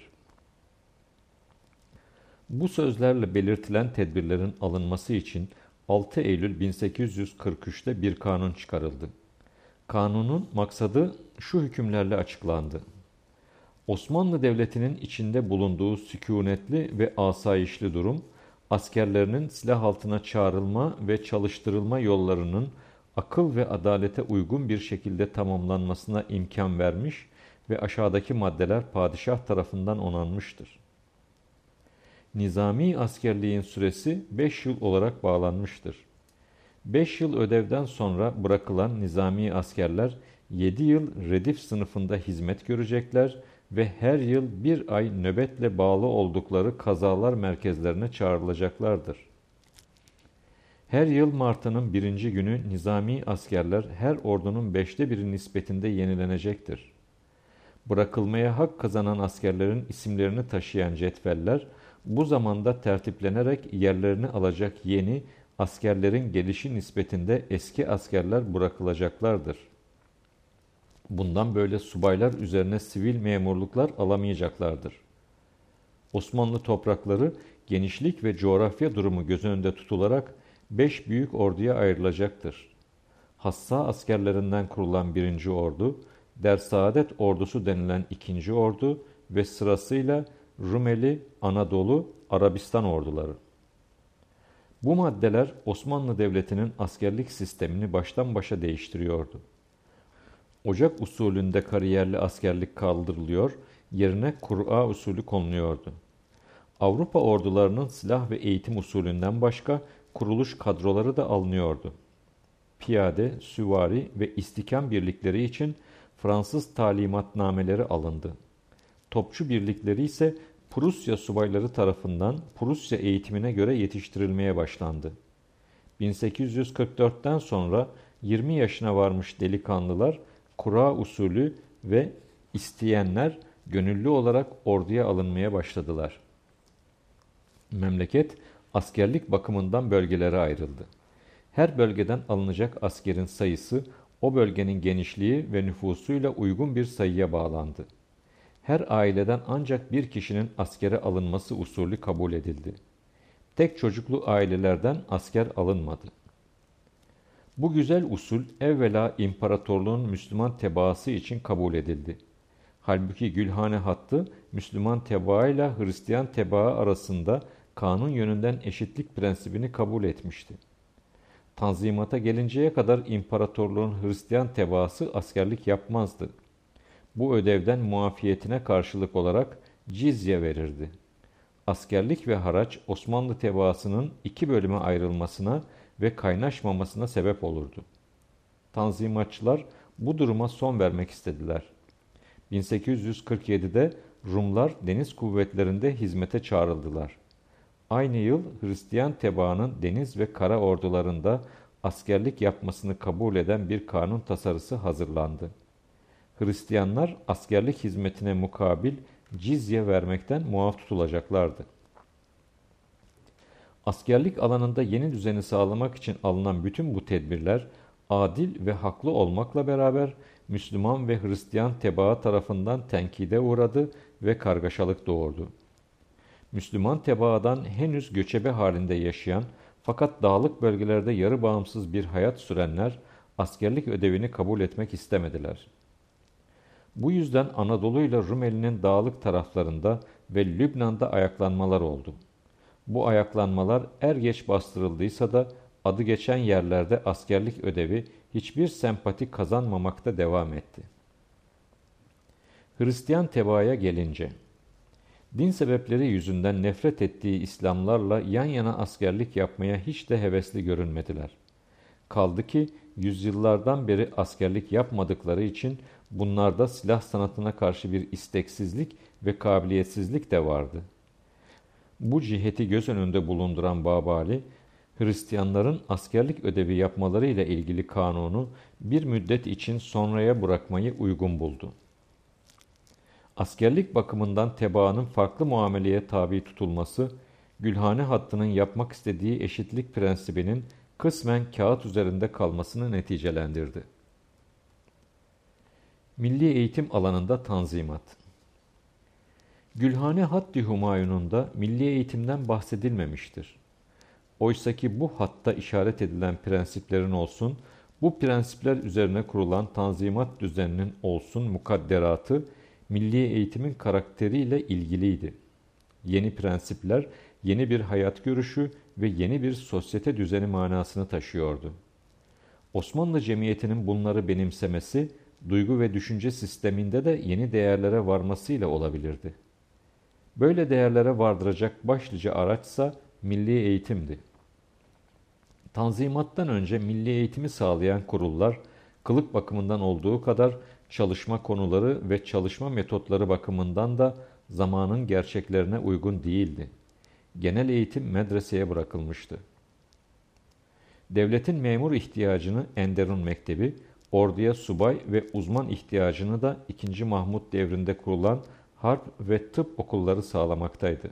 Bu sözlerle belirtilen tedbirlerin alınması için 6 Eylül 1843'te bir kanun çıkarıldı. Kanunun maksadı şu hükümlerle açıklandı. Osmanlı Devleti'nin içinde bulunduğu sükunetli ve asayişli durum, askerlerinin silah altına çağrılma ve çalıştırılma yollarının akıl ve adalete uygun bir şekilde tamamlanmasına imkan vermiş ve aşağıdaki maddeler padişah tarafından onanmıştır. Nizami askerliğin süresi 5 yıl olarak bağlanmıştır. 5 yıl ödevden sonra bırakılan nizami askerler 7 yıl redif sınıfında hizmet görecekler ve her yıl bir ay nöbetle bağlı oldukları kazalar merkezlerine çağrılacaklardır. Her yıl Mart'ının 1. günü nizami askerler her ordunun 5'te 1'i nispetinde yenilenecektir. Bırakılmaya hak kazanan askerlerin isimlerini taşıyan cetveller bu zamanda tertiplenerek yerlerini alacak yeni askerlerin gelişi nispetinde eski askerler bırakılacaklardır. Bundan böyle subaylar üzerine sivil memurluklar alamayacaklardır. Osmanlı toprakları genişlik ve coğrafya durumu göz önünde tutularak 5 büyük orduya ayrılacaktır. Hassa askerlerinden kurulan 1. ordu, Dersaadet ordusu denilen 2. ordu ve sırasıyla Rumeli, Anadolu, Arabistan orduları. Bu maddeler Osmanlı Devleti'nin askerlik sistemini baştan başa değiştiriyordu. Ocak usulünde kariyerli askerlik kaldırılıyor, yerine Kur'a usulü konuluyordu. Avrupa ordularının silah ve eğitim usulünden başka kuruluş kadroları da alınıyordu. Piyade, süvari ve istikam birlikleri için Fransız talimatnameleri alındı. Topçu birlikleri ise Prusya subayları tarafından Prusya eğitimine göre yetiştirilmeye başlandı. 1844'ten sonra 20 yaşına varmış delikanlılar Kura usulü ve isteyenler gönüllü olarak orduya alınmaya başladılar. Memleket askerlik bakımından bölgelere ayrıldı. Her bölgeden alınacak askerin sayısı o bölgenin genişliği ve nüfusuyla uygun bir sayıya bağlandı. Her aileden ancak bir kişinin askere alınması usulü kabul edildi. Tek çocuklu ailelerden asker alınmadı. Bu güzel usul evvela imparatorluğun Müslüman tebaası için kabul edildi. Halbuki Gülhane hattı Müslüman tebaa ile Hristiyan tebaa arasında kanun yönünden eşitlik prensibini kabul etmişti. Tanzimata gelinceye kadar imparatorluğun Hristiyan tebaası askerlik yapmazdı. Bu ödevden muafiyetine karşılık olarak cizye verirdi. Askerlik ve haraç Osmanlı tebaasının iki bölüme ayrılmasına ve kaynaşmamasına sebep olurdu. Tanzimatçılar bu duruma son vermek istediler. 1847'de Rumlar deniz kuvvetlerinde hizmete çağrıldılar. Aynı yıl Hristiyan tebaanın deniz ve kara ordularında askerlik yapmasını kabul eden bir kanun tasarısı hazırlandı. Hristiyanlar askerlik hizmetine mukabil cizye vermekten muaf tutulacaklardı. Askerlik alanında yeni düzeni sağlamak için alınan bütün bu tedbirler adil ve haklı olmakla beraber Müslüman ve Hristiyan tebaa tarafından tenkide uğradı ve kargaşalık doğurdu. Müslüman tebaadan henüz göçebe halinde yaşayan fakat dağlık bölgelerde yarı bağımsız bir hayat sürenler askerlik ödevini kabul etmek istemediler. Bu yüzden Anadolu ile Rumeli'nin dağlık taraflarında ve Lübnan'da ayaklanmalar oldu. Bu ayaklanmalar er geç bastırıldıysa da adı geçen yerlerde askerlik ödevi hiçbir sempati kazanmamakta devam etti. Hristiyan tebaaya gelince, din sebepleri yüzünden nefret ettiği İslamlarla yan yana askerlik yapmaya hiç de hevesli görünmediler. Kaldı ki yüzyıllardan beri askerlik yapmadıkları için bunlarda silah sanatına karşı bir isteksizlik ve kabiliyetsizlik de vardı. Bu ciheti göz önünde bulunduran Babali, Hristiyanların askerlik ödevi yapmaları ile ilgili kanunu bir müddet için sonraya bırakmayı uygun buldu. Askerlik bakımından tebaanın farklı muameleye tabi tutulması, Gülhane hattının yapmak istediği eşitlik prensibinin kısmen kağıt üzerinde kalmasını neticelendirdi. Milli eğitim alanında tanzimat. Gülhane Hattı Humayun'unda milli eğitimden bahsedilmemiştir. Oysaki bu hatta işaret edilen prensiplerin olsun, bu prensipler üzerine kurulan tanzimat düzeninin olsun mukadderatı, milli eğitimin karakteriyle ilgiliydi. Yeni prensipler, yeni bir hayat görüşü ve yeni bir sosyete düzeni manasını taşıyordu. Osmanlı cemiyetinin bunları benimsemesi, duygu ve düşünce sisteminde de yeni değerlere varmasıyla olabilirdi. Böyle değerlere vardıracak başlıca araçsa milli eğitimdi. Tanzimattan önce milli eğitimi sağlayan kurullar, kılık bakımından olduğu kadar çalışma konuları ve çalışma metotları bakımından da zamanın gerçeklerine uygun değildi. Genel eğitim medreseye bırakılmıştı. Devletin memur ihtiyacını Enderun Mektebi, orduya subay ve uzman ihtiyacını da 2. Mahmud devrinde kurulan harp ve tıp okulları sağlamaktaydı.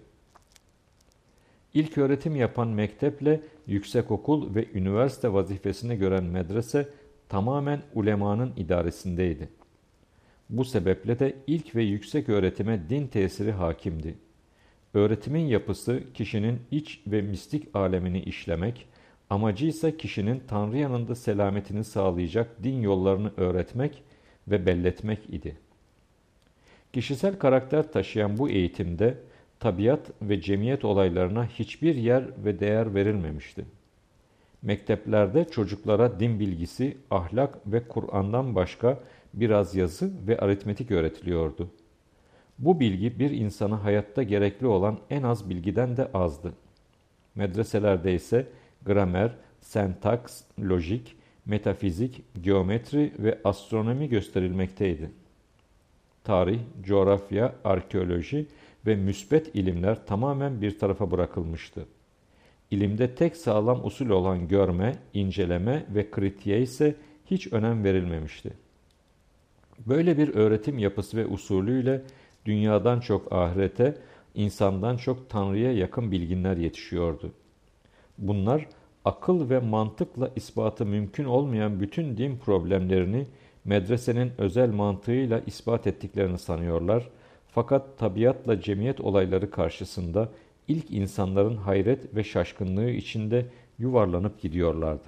İlk öğretim yapan mekteple yüksekokul ve üniversite vazifesini gören medrese tamamen ulemanın idaresindeydi. Bu sebeple de ilk ve yüksek öğretime din tesiri hakimdi. Öğretimin yapısı kişinin iç ve mistik alemini işlemek, amacı ise kişinin Tanrı yanında selametini sağlayacak din yollarını öğretmek ve belletmek idi. Kişisel karakter taşıyan bu eğitimde tabiat ve cemiyet olaylarına hiçbir yer ve değer verilmemişti. Mekteplerde çocuklara din bilgisi, ahlak ve Kur'an'dan başka biraz yazı ve aritmetik öğretiliyordu. Bu bilgi bir insana hayatta gerekli olan en az bilgiden de azdı. Medreselerde ise gramer, sentaks, lojik, metafizik, geometri ve astronomi gösterilmekteydi. Tarih, coğrafya, arkeoloji ve müsbet ilimler tamamen bir tarafa bırakılmıştı. İlimde tek sağlam usul olan görme, inceleme ve kritiğe ise hiç önem verilmemişti. Böyle bir öğretim yapısı ve usulüyle Dünyadan çok ahirete, insandan çok Tanrı'ya yakın bilginler yetişiyordu. Bunlar akıl ve mantıkla ispatı mümkün olmayan bütün din problemlerini medresenin özel mantığıyla ispat ettiklerini sanıyorlar. Fakat tabiatla cemiyet olayları karşısında ilk insanların hayret ve şaşkınlığı içinde yuvarlanıp gidiyorlardı.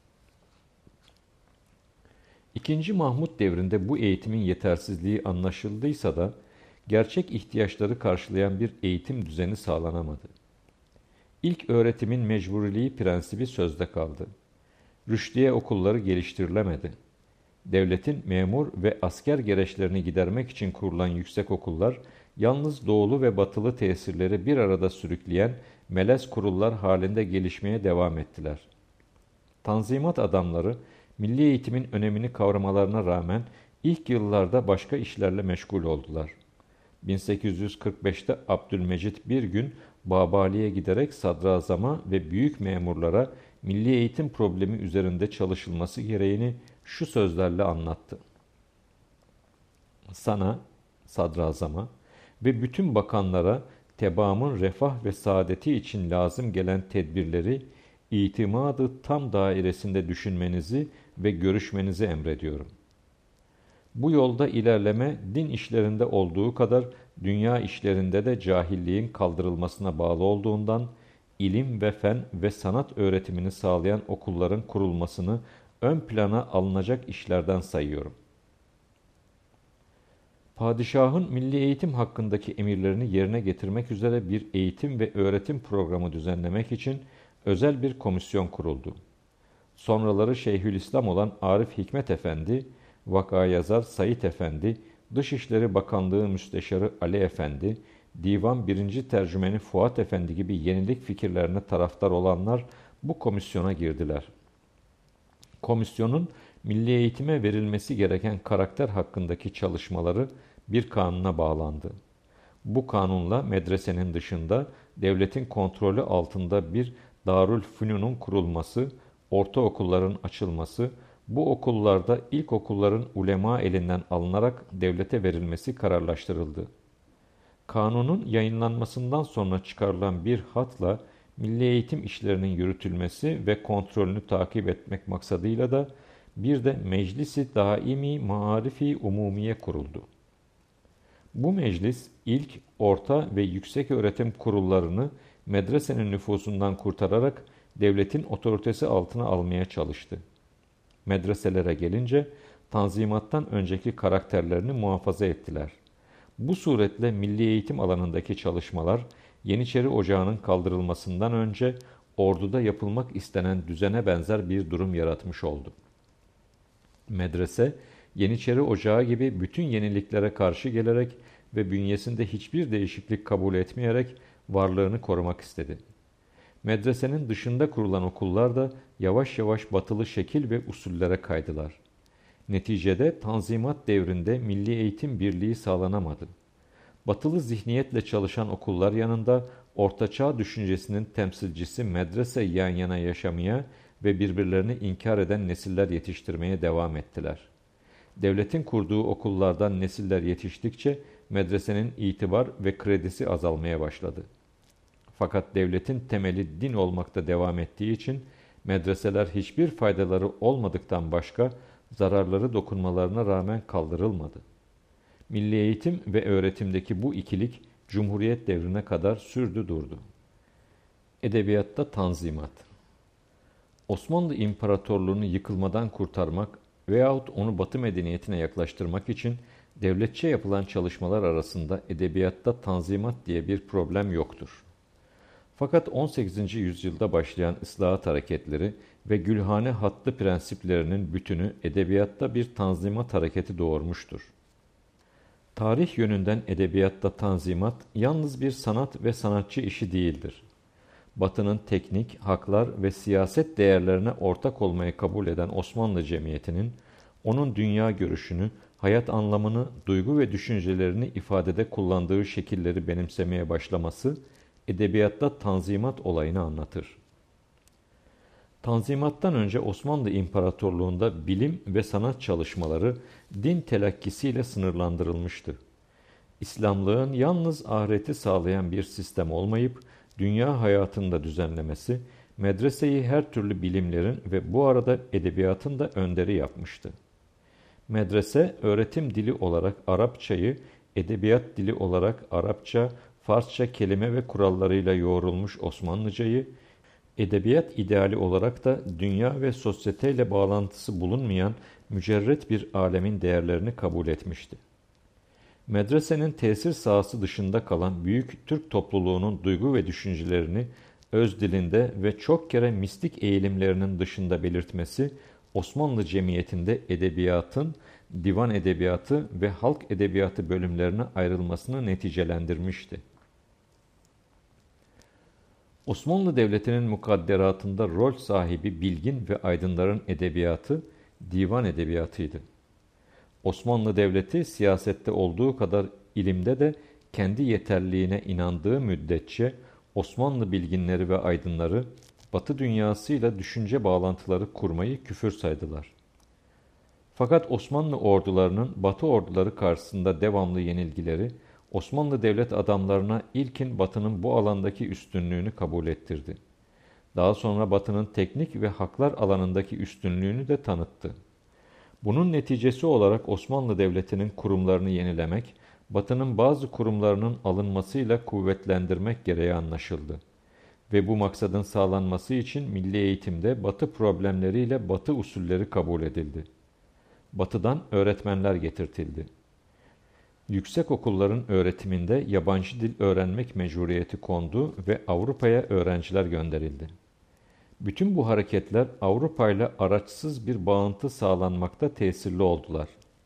İkinci Mahmud devrinde bu eğitimin yetersizliği anlaşıldıysa da gerçek ihtiyaçları karşılayan bir eğitim düzeni sağlanamadı. İlk öğretimin mecburiliği prensibi sözde kaldı. Rüştiye okulları geliştirilemedi. Devletin memur ve asker gereçlerini gidermek için kurulan yüksek okullar, yalnız doğulu ve batılı tesirleri bir arada sürükleyen melez kurullar halinde gelişmeye devam ettiler. Tanzimat adamları, milli eğitimin önemini kavramalarına rağmen ilk yıllarda başka işlerle meşgul oldular. 1845'te Abdülmecit bir gün Babali'ye giderek sadrazama ve büyük memurlara milli eğitim problemi üzerinde çalışılması gereğini şu sözlerle anlattı. Sana, sadrazama ve bütün bakanlara tebaamın refah ve saadeti için lazım gelen tedbirleri itimadı tam dairesinde düşünmenizi ve görüşmenizi emrediyorum. Bu yolda ilerleme din işlerinde olduğu kadar dünya işlerinde de cahilliğin kaldırılmasına bağlı olduğundan ilim ve fen ve sanat öğretimini sağlayan okulların kurulmasını ön plana alınacak işlerden sayıyorum. Padişahın milli eğitim hakkındaki emirlerini yerine getirmek üzere bir eğitim ve öğretim programı düzenlemek için özel bir komisyon kuruldu. Sonraları Şeyhülislam olan Arif Hikmet Efendi, vakayazar Said Efendi, Dışişleri Bakanlığı Müsteşarı Ali Efendi, Divan 1. Tercümeni Fuat Efendi gibi yenilik fikirlerine taraftar olanlar bu komisyona girdiler. Komisyonun milli eğitime verilmesi gereken karakter hakkındaki çalışmaları bir kanuna bağlandı. Bu kanunla medresenin dışında devletin kontrolü altında bir Darülfünun'un kurulması, ortaokulların açılması, bu okullarda ilkokulların ulema elinden alınarak devlete verilmesi kararlaştırıldı. Kanunun yayınlanmasından sonra çıkarılan bir hatla milli eğitim işlerinin yürütülmesi ve kontrolünü takip etmek maksadıyla da bir de Meclisi Daimi Maarifi Umumiye kuruldu. Bu meclis ilk, orta ve yüksek öğretim kurullarını medresenin nüfusundan kurtararak devletin otoritesi altına almaya çalıştı. Medreselere gelince Tanzimat'tan önceki karakterlerini muhafaza ettiler. Bu suretle milli eğitim alanındaki çalışmalar Yeniçeri Ocağı'nın kaldırılmasından önce orduda yapılmak istenen düzene benzer bir durum yaratmış oldu. Medrese, Yeniçeri Ocağı gibi bütün yeniliklere karşı gelerek ve bünyesinde hiçbir değişiklik kabul etmeyerek varlığını korumak istedi. Medresenin dışında kurulan okullar da yavaş yavaş batılı şekil ve usullere kaydılar. Neticede Tanzimat devrinde milli eğitim birliği sağlanamadı. Batılı zihniyetle çalışan okullar yanında ortaçağ düşüncesinin temsilcisi medrese yan yana yaşamaya ve birbirlerini inkar eden nesiller yetiştirmeye devam ettiler. Devletin kurduğu okullardan nesiller yetiştikçe medresenin itibar ve kredisi azalmaya başladı. Fakat devletin temeli din olmakta devam ettiği için medreseler hiçbir faydaları olmadıktan başka zararları dokunmalarına rağmen kaldırılmadı. Milli eğitim ve öğretimdeki bu ikilik Cumhuriyet devrine kadar sürdü durdu. Edebiyatta Tanzimat. Osmanlı İmparatorluğunu yıkılmadan kurtarmak veyahut onu Batı medeniyetine yaklaştırmak için devletçe yapılan çalışmalar arasında edebiyatta Tanzimat diye bir problem yoktur. Fakat 18. yüzyılda başlayan ıslahat hareketleri ve Gülhane hattı prensiplerinin bütünü edebiyatta bir Tanzimat hareketi doğurmuştur. Tarih yönünden edebiyatta Tanzimat yalnız bir sanat ve sanatçı işi değildir. Batı'nın teknik, haklar ve siyaset değerlerine ortak olmayı kabul eden Osmanlı cemiyetinin, onun dünya görüşünü, hayat anlamını, duygu ve düşüncelerini ifadede kullandığı şekilleri benimsemeye başlaması, edebiyatta Tanzimat olayını anlatır. Tanzimattan önce Osmanlı İmparatorluğu'nda bilim ve sanat çalışmaları din telakkisiyle sınırlandırılmıştı. İslamlığın yalnız ahireti sağlayan bir sistem olmayıp, dünya hayatında düzenlemesi, medreseyi her türlü bilimlerin ve bu arada edebiyatın da önderi yapmıştı. Medrese, öğretim dili olarak Arapçayı, edebiyat dili olarak Arapça, Farsça kelime ve kurallarıyla yoğrulmuş Osmanlıcayı, edebiyat ideali olarak da dünya ve sosyeteyle bağlantısı bulunmayan mücerret bir alemin değerlerini kabul etmişti. Medresenin tesir sahası dışında kalan büyük Türk topluluğunun duygu ve düşüncelerini öz dilinde ve çok kere mistik eğilimlerinin dışında belirtmesi, Osmanlı cemiyetinde edebiyatın divan edebiyatı ve halk edebiyatı bölümlerine ayrılmasını neticelendirmişti. Osmanlı Devleti'nin mukadderatında rol sahibi bilgin ve aydınların edebiyatı divan edebiyatıydı. Osmanlı Devleti siyasette olduğu kadar ilimde de kendi yeterliğine inandığı müddetçe Osmanlı bilginleri ve aydınları Batı dünyasıyla düşünce bağlantıları kurmayı küfür saydılar. Fakat Osmanlı ordularının Batı orduları karşısında devamlı yenilgileri Osmanlı devlet adamlarına ilkin Batı'nın bu alandaki üstünlüğünü kabul ettirdi. Daha sonra Batı'nın teknik ve haklar alanındaki üstünlüğünü de tanıttı. Bunun neticesi olarak Osmanlı Devleti'nin kurumlarını yenilemek, Batı'nın bazı kurumlarının alınmasıyla kuvvetlendirmek gereği anlaşıldı. Ve bu maksadın sağlanması için milli eğitimde Batı problemleriyle Batı usulleri kabul edildi. Batı'dan öğretmenler getirtildi. Yüksek okulların öğretiminde yabancı dil öğrenmek mecburiyeti kondu ve Avrupa'ya öğrenciler gönderildi. Bütün bu hareketler Avrupa ile araçsız bir bağıntı sağlanmakta tesirli oldular.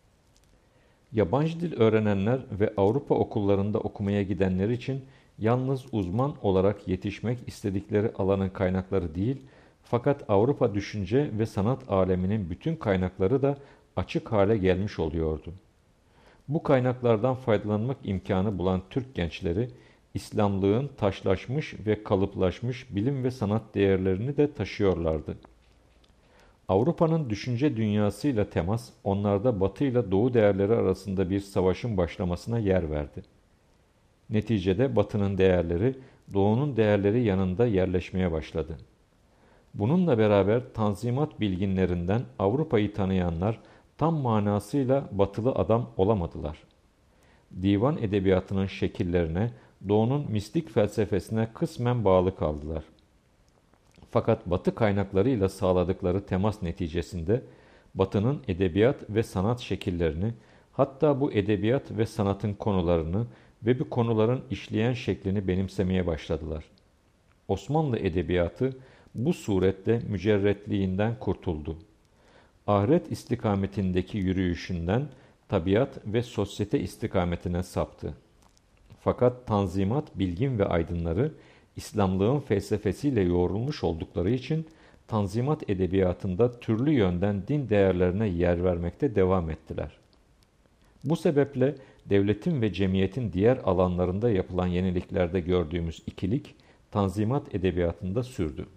Yabancı dil öğrenenler ve Avrupa okullarında okumaya gidenler için yalnız uzman olarak yetişmek istedikleri alanın kaynakları değil, fakat Avrupa düşünce ve sanat aleminin bütün kaynakları da açık hale gelmiş oluyordu. Bu kaynaklardan faydalanmak imkanı bulan Türk gençleri, İslamlığın taşlaşmış ve kalıplaşmış bilim ve sanat değerlerini de taşıyorlardı. Avrupa'nın düşünce dünyasıyla temas, onlarda Batı ile Doğu değerleri arasında bir savaşın başlamasına yer verdi. Neticede Batı'nın değerleri, Doğu'nun değerleri yanında yerleşmeye başladı. Bununla beraber Tanzimat bilginlerinden Avrupa'yı tanıyanlar tam manasıyla Batılı adam olamadılar. Divan edebiyatının şekillerine, Doğu'nun mistik felsefesine kısmen bağlı kaldılar. Fakat Batı kaynaklarıyla sağladıkları temas neticesinde Batı'nın edebiyat ve sanat şekillerini, hatta bu edebiyat ve sanatın konularını ve bu konuların işleyen şeklini benimsemeye başladılar. Osmanlı edebiyatı bu suretle mücerretliğinden kurtuldu. Ahiret istikametindeki yürüyüşünden tabiat ve sosyete istikametine saptı. Fakat Tanzimat bilgin ve aydınları İslamlığın felsefesiyle yoğrulmuş oldukları için Tanzimat edebiyatında türlü yönden din değerlerine yer vermekte devam ettiler. Bu sebeple devletin ve cemiyetin diğer alanlarında yapılan yeniliklerde gördüğümüz ikilik Tanzimat edebiyatında sürdü.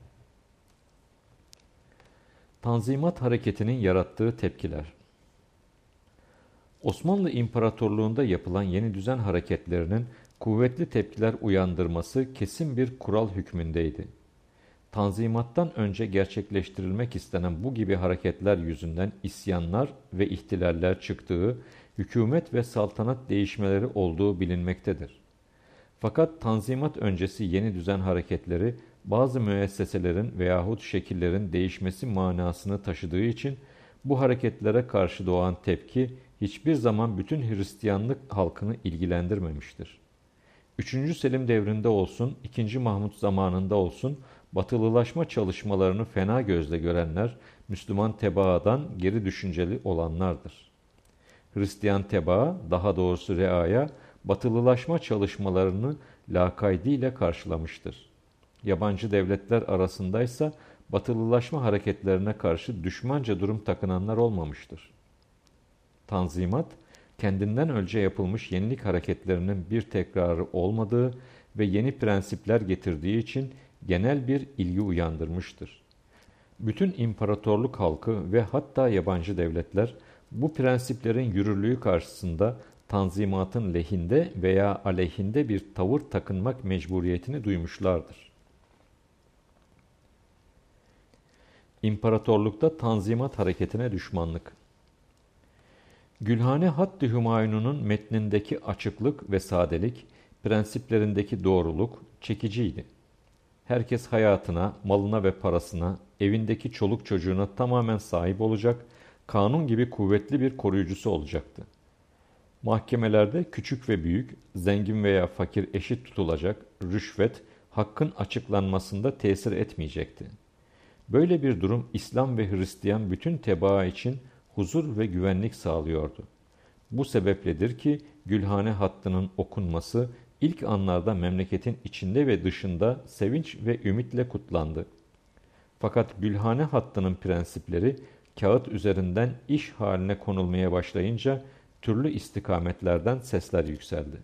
Tanzimat hareketinin yarattığı tepkiler. Osmanlı İmparatorluğu'nda yapılan yeni düzen hareketlerinin kuvvetli tepkiler uyandırması kesin bir kural hükmündeydi. Tanzimattan önce gerçekleştirilmek istenen bu gibi hareketler yüzünden isyanlar ve ihtilaller çıktığı, hükümet ve saltanat değişmeleri olduğu bilinmektedir. Fakat Tanzimat öncesi yeni düzen hareketleri bazı müesseselerin veyahut şekillerin değişmesi manasını taşıdığı için bu hareketlere karşı doğan tepki hiçbir zaman bütün Hristiyanlık halkını ilgilendirmemiştir. 3. Selim devrinde olsun, 2. Mahmut zamanında olsun batılılaşma çalışmalarını fena gözle görenler Müslüman tebaadan geri düşünceli olanlardır. Hristiyan tebaa, daha doğrusu reaya, batılılaşma çalışmalarını lakaydiyle karşılamıştır. Yabancı devletler arasındaysa batılılaşma hareketlerine karşı düşmanca durum takınanlar olmamıştır. Tanzimat, kendinden önce yapılmış yenilik hareketlerinin bir tekrarı olmadığı ve yeni prensipler getirdiği için genel bir ilgi uyandırmıştır. Bütün imparatorluk halkı ve hatta yabancı devletler bu prensiplerin yürürlüğü karşısında Tanzimatın lehinde veya aleyhinde bir tavır takınmak mecburiyetini duymuşlardır. İmparatorlukta Tanzimat hareketine düşmanlık. Gülhane Hattı Hümayun'un metnindeki açıklık ve sadelik, prensiplerindeki doğruluk çekiciydi. Herkes hayatına, malına ve parasına, evindeki çoluk çocuğuna tamamen sahip olacak, kanun gibi kuvvetli bir koruyucusu olacaktı. Mahkemelerde küçük ve büyük, zengin veya fakir eşit tutulacak, rüşvet, hakkın açıklanmasında tesir etmeyecekti. Böyle bir durum İslam ve Hristiyan bütün tebaa için huzur ve güvenlik sağlıyordu. Bu sebepledir ki Gülhane Hattı'nın okunması ilk anlarda memleketin içinde ve dışında sevinç ve ümitle kutlandı. Fakat Gülhane Hattı'nın prensipleri kağıt üzerinden iş haline konulmaya başlayınca türlü istikametlerden sesler yükseldi.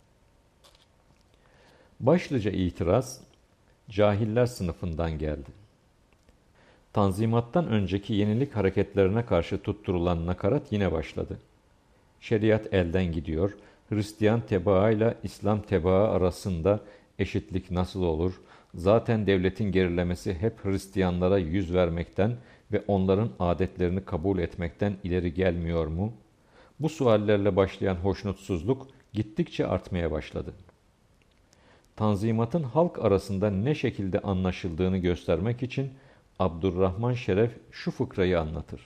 Başlıca itiraz cahiller sınıfından geldi. Tanzimattan önceki yenilik hareketlerine karşı tutturulan nakarat yine başladı. Şeriat elden gidiyor, Hristiyan tebaa ile İslam tebaa arasında eşitlik nasıl olur? Zaten devletin gerilemesi hep Hristiyanlara yüz vermekten ve onların adetlerini kabul etmekten ileri gelmiyor mu? Bu suallerle başlayan hoşnutsuzluk gittikçe artmaya başladı. Tanzimatın halk arasında ne şekilde anlaşıldığını göstermek için Abdurrahman Şeref şu fıkrayı anlatır.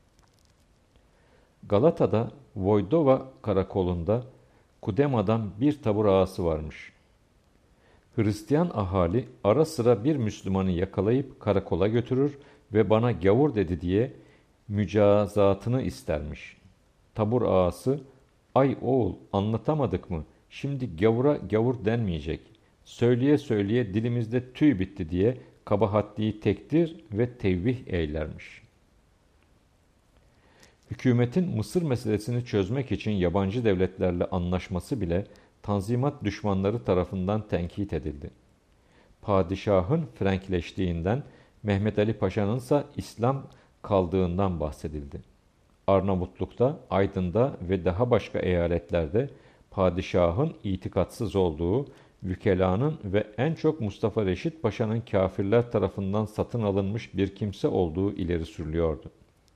Galata'da Voydova karakolunda Kudema'dan bir tabur ağası varmış. Hristiyan ahali ara sıra bir Müslümanı yakalayıp karakola götürür ve bana gavur dedi diye mücazatını istermiş. Tabur ağası, ay oğul anlatamadık mı? Şimdi gavura gavur denmeyecek. Söyleye söyleye dilimizde tüy bitti diye kabahatliyi tekdir ve tevbih eylermiş. Hükümetin Mısır meselesini çözmek için yabancı devletlerle anlaşması bile Tanzimat düşmanları tarafından tenkit edildi. Padişahın Frenkleştiğinden, Mehmet Ali Paşa'nın ise İslam kaldığından bahsedildi. Arnavutluk'ta, Aydın'da ve daha başka eyaletlerde padişahın itikatsız olduğu, vükelanın ve en çok Mustafa Reşit Paşa'nın kafirler tarafından satın alınmış bir kimse olduğu ileri sürülüyordu.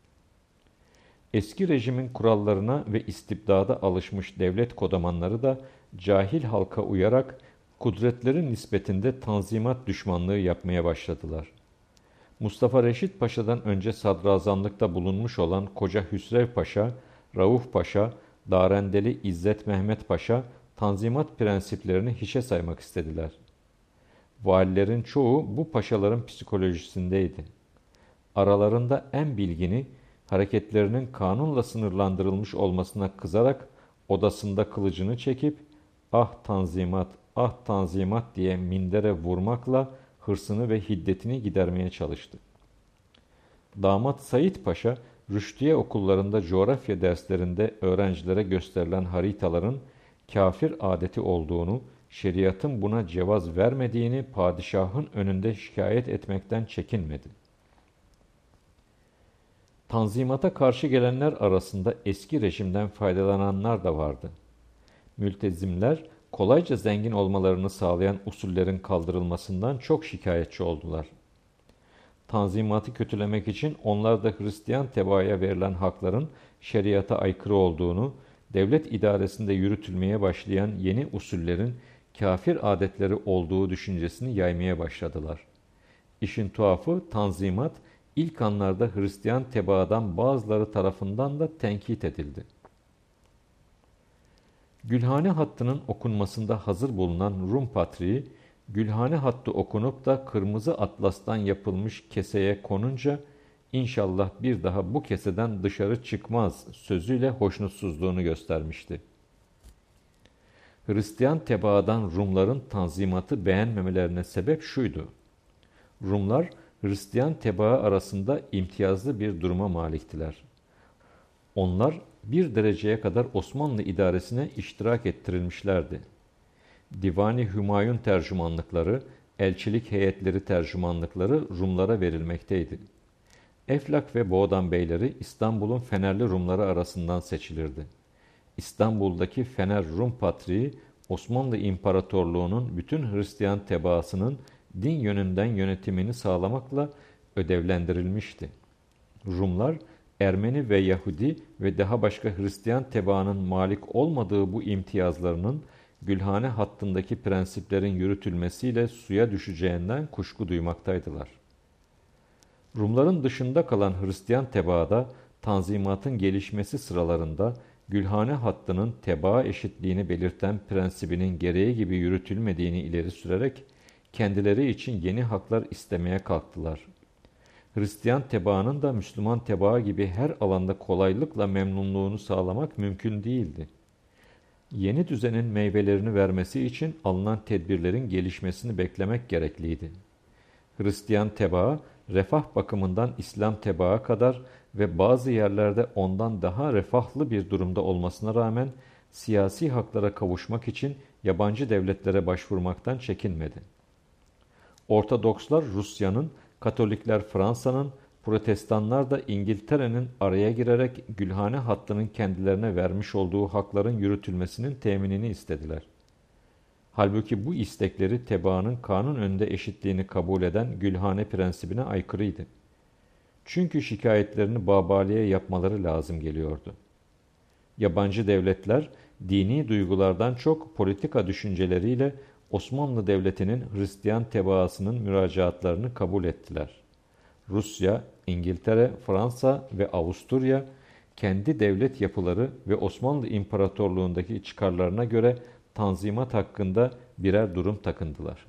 Eski rejimin kurallarına ve istibdada alışmış devlet kodamanları da cahil halka uyarak kudretleri nispetinde Tanzimat düşmanlığı yapmaya başladılar. Mustafa Reşit Paşa'dan önce sadrazamlıkta bulunmuş olan Koca Hüsrev Paşa, Rauf Paşa, Darendeli İzzet Mehmet Paşa, Tanzimat prensiplerini hiçe saymak istediler. Valilerin çoğu bu paşaların psikolojisindeydi. Aralarında en bilgini, hareketlerinin kanunla sınırlandırılmış olmasına kızarak odasında kılıcını çekip "Ah Tanzimat, ah Tanzimat" diye mindere vurmakla hırsını ve hiddetini gidermeye çalıştı. Damat Said Paşa, Rüştiye okullarında coğrafya derslerinde öğrencilere gösterilen haritaların kafir adeti olduğunu, şeriatın buna cevaz vermediğini padişahın önünde şikayet etmekten çekinmedi. Tanzimata karşı gelenler arasında eski rejimden faydalananlar da vardı. Mültezimler, kolayca zengin olmalarını sağlayan usullerin kaldırılmasından çok şikayetçi oldular. Tanzimatı kötülemek için onlar da Hristiyan tebaaya verilen hakların şeriata aykırı olduğunu, devlet idaresinde yürütülmeye başlayan yeni usullerin kafir adetleri olduğu düşüncesini yaymaya başladılar. İşin tuhafı Tanzimat, ilk anlarda Hristiyan tebaadan bazıları tarafından da tenkit edildi. Gülhane Hattı'nın okunmasında hazır bulunan Rum Patriği, Gülhane Hattı okunup da kırmızı atlastan yapılmış keseye konunca, "İnşallah bir daha bu keseden dışarı çıkmaz" sözüyle hoşnutsuzluğunu göstermişti. Hristiyan tebaadan Rumların Tanzimat'ı beğenmemelerine sebep şuydu. Rumlar, Hristiyan tebaa arasında imtiyazlı bir duruma maliktiler. Onlar bir dereceye kadar Osmanlı idaresine iştirak ettirilmişlerdi. Divani Hümayun tercümanlıkları, elçilik heyetleri tercümanlıkları Rumlara verilmekteydi. Eflak ve Boğdan beyleri İstanbul'un Fenerli Rumları arasından seçilirdi. İstanbul'daki Fener Rum Patriği, Osmanlı İmparatorluğu'nun bütün Hristiyan tebaasının din yönünden yönetimini sağlamakla ödevlendirilmişti. Rumlar, Ermeni ve Yahudi ve daha başka Hristiyan tebaanın malik olmadığı bu imtiyazlarının Gülhane hattındaki prensiplerin yürütülmesiyle suya düşeceğinden kuşku duymaktaydılar. Rumların dışında kalan Hristiyan tebaada Tanzimat'ın gelişmesi sıralarında Gülhane hattının tebaa eşitliğini belirten prensibinin gereği gibi yürütülmediğini ileri sürerek kendileri için yeni haklar istemeye kalktılar. Hristiyan tebaanın da Müslüman tebaa gibi her alanda kolaylıkla memnunluğunu sağlamak mümkün değildi. Yeni düzenin meyvelerini vermesi için alınan tedbirlerin gelişmesini beklemek gerekliydi. Hristiyan tebaa, refah bakımından İslam tebaa kadar ve bazı yerlerde ondan daha refahlı bir durumda olmasına rağmen siyasi haklara kavuşmak için yabancı devletlere başvurmaktan çekinmedi. Ortodokslar Rusya'nın, Katolikler Fransa'nın, Protestanlar da İngiltere'nin araya girerek Gülhane hattının kendilerine vermiş olduğu hakların yürütülmesinin teminini istediler. Halbuki bu istekleri tebaanın kanun önünde eşitliğini kabul eden Gülhane prensibine aykırıydı. Çünkü şikayetlerini Babali'ye yapmaları lazım geliyordu. Yabancı devletler dini duygulardan çok politika düşünceleriyle Osmanlı Devleti'nin Hristiyan tebaasının müracaatlarını kabul ettiler. Rusya, İngiltere, Fransa ve Avusturya kendi devlet yapıları ve Osmanlı İmparatorluğu'ndaki çıkarlarına göre Tanzimat hakkında birer durum takındılar.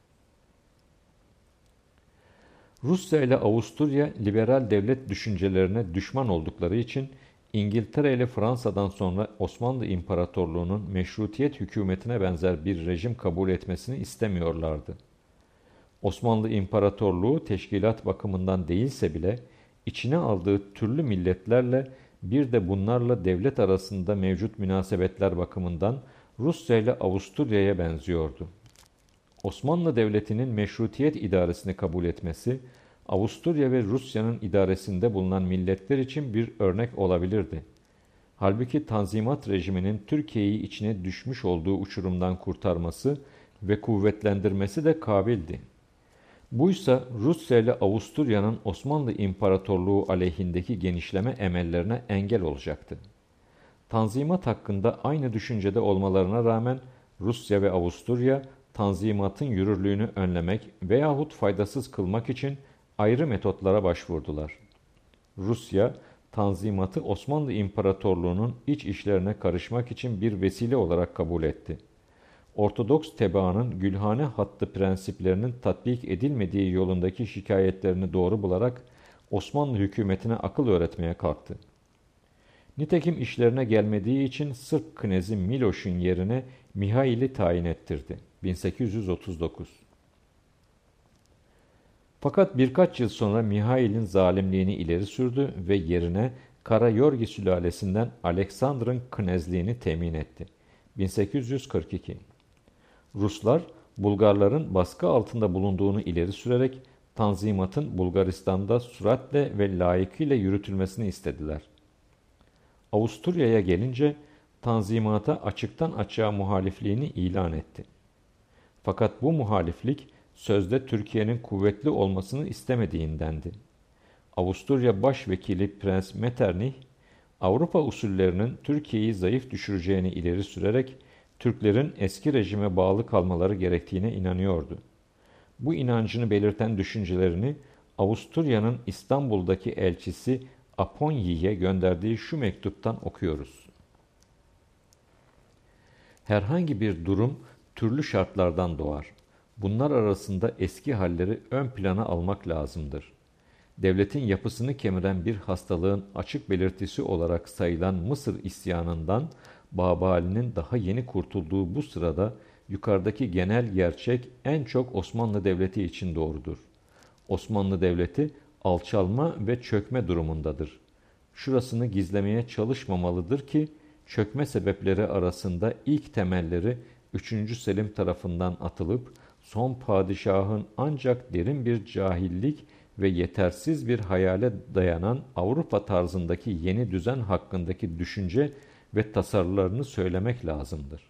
Rusya ile Avusturya liberal devlet düşüncelerine düşman oldukları için İngiltere ile Fransa'dan sonra Osmanlı İmparatorluğu'nun meşrutiyet hükümetine benzer bir rejim kabul etmesini istemiyorlardı. Osmanlı İmparatorluğu teşkilat bakımından değilse bile içine aldığı türlü milletlerle bir de bunlarla devlet arasında mevcut münasebetler bakımından Rusya ile Avusturya'ya benziyordu. Osmanlı Devleti'nin meşrutiyet idaresini kabul etmesi, Avusturya ve Rusya'nın idaresinde bulunan milletler için bir örnek olabilirdi. Halbuki Tanzimat rejiminin Türkiye'yi içine düşmüş olduğu uçurumdan kurtarması ve kuvvetlendirmesi de kabildi. Buysa Rusya ile Avusturya'nın Osmanlı İmparatorluğu aleyhindeki genişleme emellerine engel olacaktı. Tanzimat hakkında aynı düşüncede olmalarına rağmen Rusya ve Avusturya, Tanzimat'ın yürürlüğünü önlemek veyahut faydasız kılmak için ayrı metotlara başvurdular. Rusya, Tanzimat'ı Osmanlı İmparatorluğu'nun iç işlerine karışmak için bir vesile olarak kabul etti. Ortodoks tebaanın Gülhane hattı prensiplerinin tatbik edilmediği yolundaki şikayetlerini doğru bularak Osmanlı hükümetine akıl öğretmeye kalktı. Nitekim işlerine gelmediği için Sırp knezi Miloş'un yerine Mihail'i tayin ettirdi. 1839. Fakat birkaç yıl sonra Mihail'in zalimliğini ileri sürdü ve yerine Karayorgi sülalesinden Aleksandr'ın knezliğini temin etti. 1842. Ruslar, Bulgarların baskı altında bulunduğunu ileri sürerek Tanzimat'ın Bulgaristan'da süratle ve layıkıyla yürütülmesini istediler. Avusturya'ya gelince Tanzimat'a açıktan açığa muhalifliğini ilan etti. Fakat bu muhaliflik sözde Türkiye'nin kuvvetli olmasını istemediğindendi. Avusturya Başvekili Prens Metternich, Avrupa usullerinin Türkiye'yi zayıf düşüreceğini ileri sürerek Türklerin eski rejime bağlı kalmaları gerektiğine inanıyordu. Bu inancını belirten düşüncelerini Avusturya'nın İstanbul'daki elçisi Aponyi'ye gönderdiği şu mektuptan okuyoruz. Herhangi bir durum türlü şartlardan doğar. Bunlar arasında eski halleri ön plana almak lazımdır. Devletin yapısını kemiren bir hastalığın açık belirtisi olarak sayılan Mısır isyanından Babali'nin daha yeni kurtulduğu bu sırada yukarıdaki genel gerçek en çok Osmanlı Devleti için doğrudur. Osmanlı Devleti alçalma ve çökme durumundadır. Şurasını gizlemeye çalışmamalıdır ki çökme sebepleri arasında ilk temelleri 3. Selim tarafından atılıp son padişahın ancak derin bir cahillik ve yetersiz bir hayale dayanan Avrupa tarzındaki yeni düzen hakkındaki düşünce ve tasarılarını söylemek lazımdır.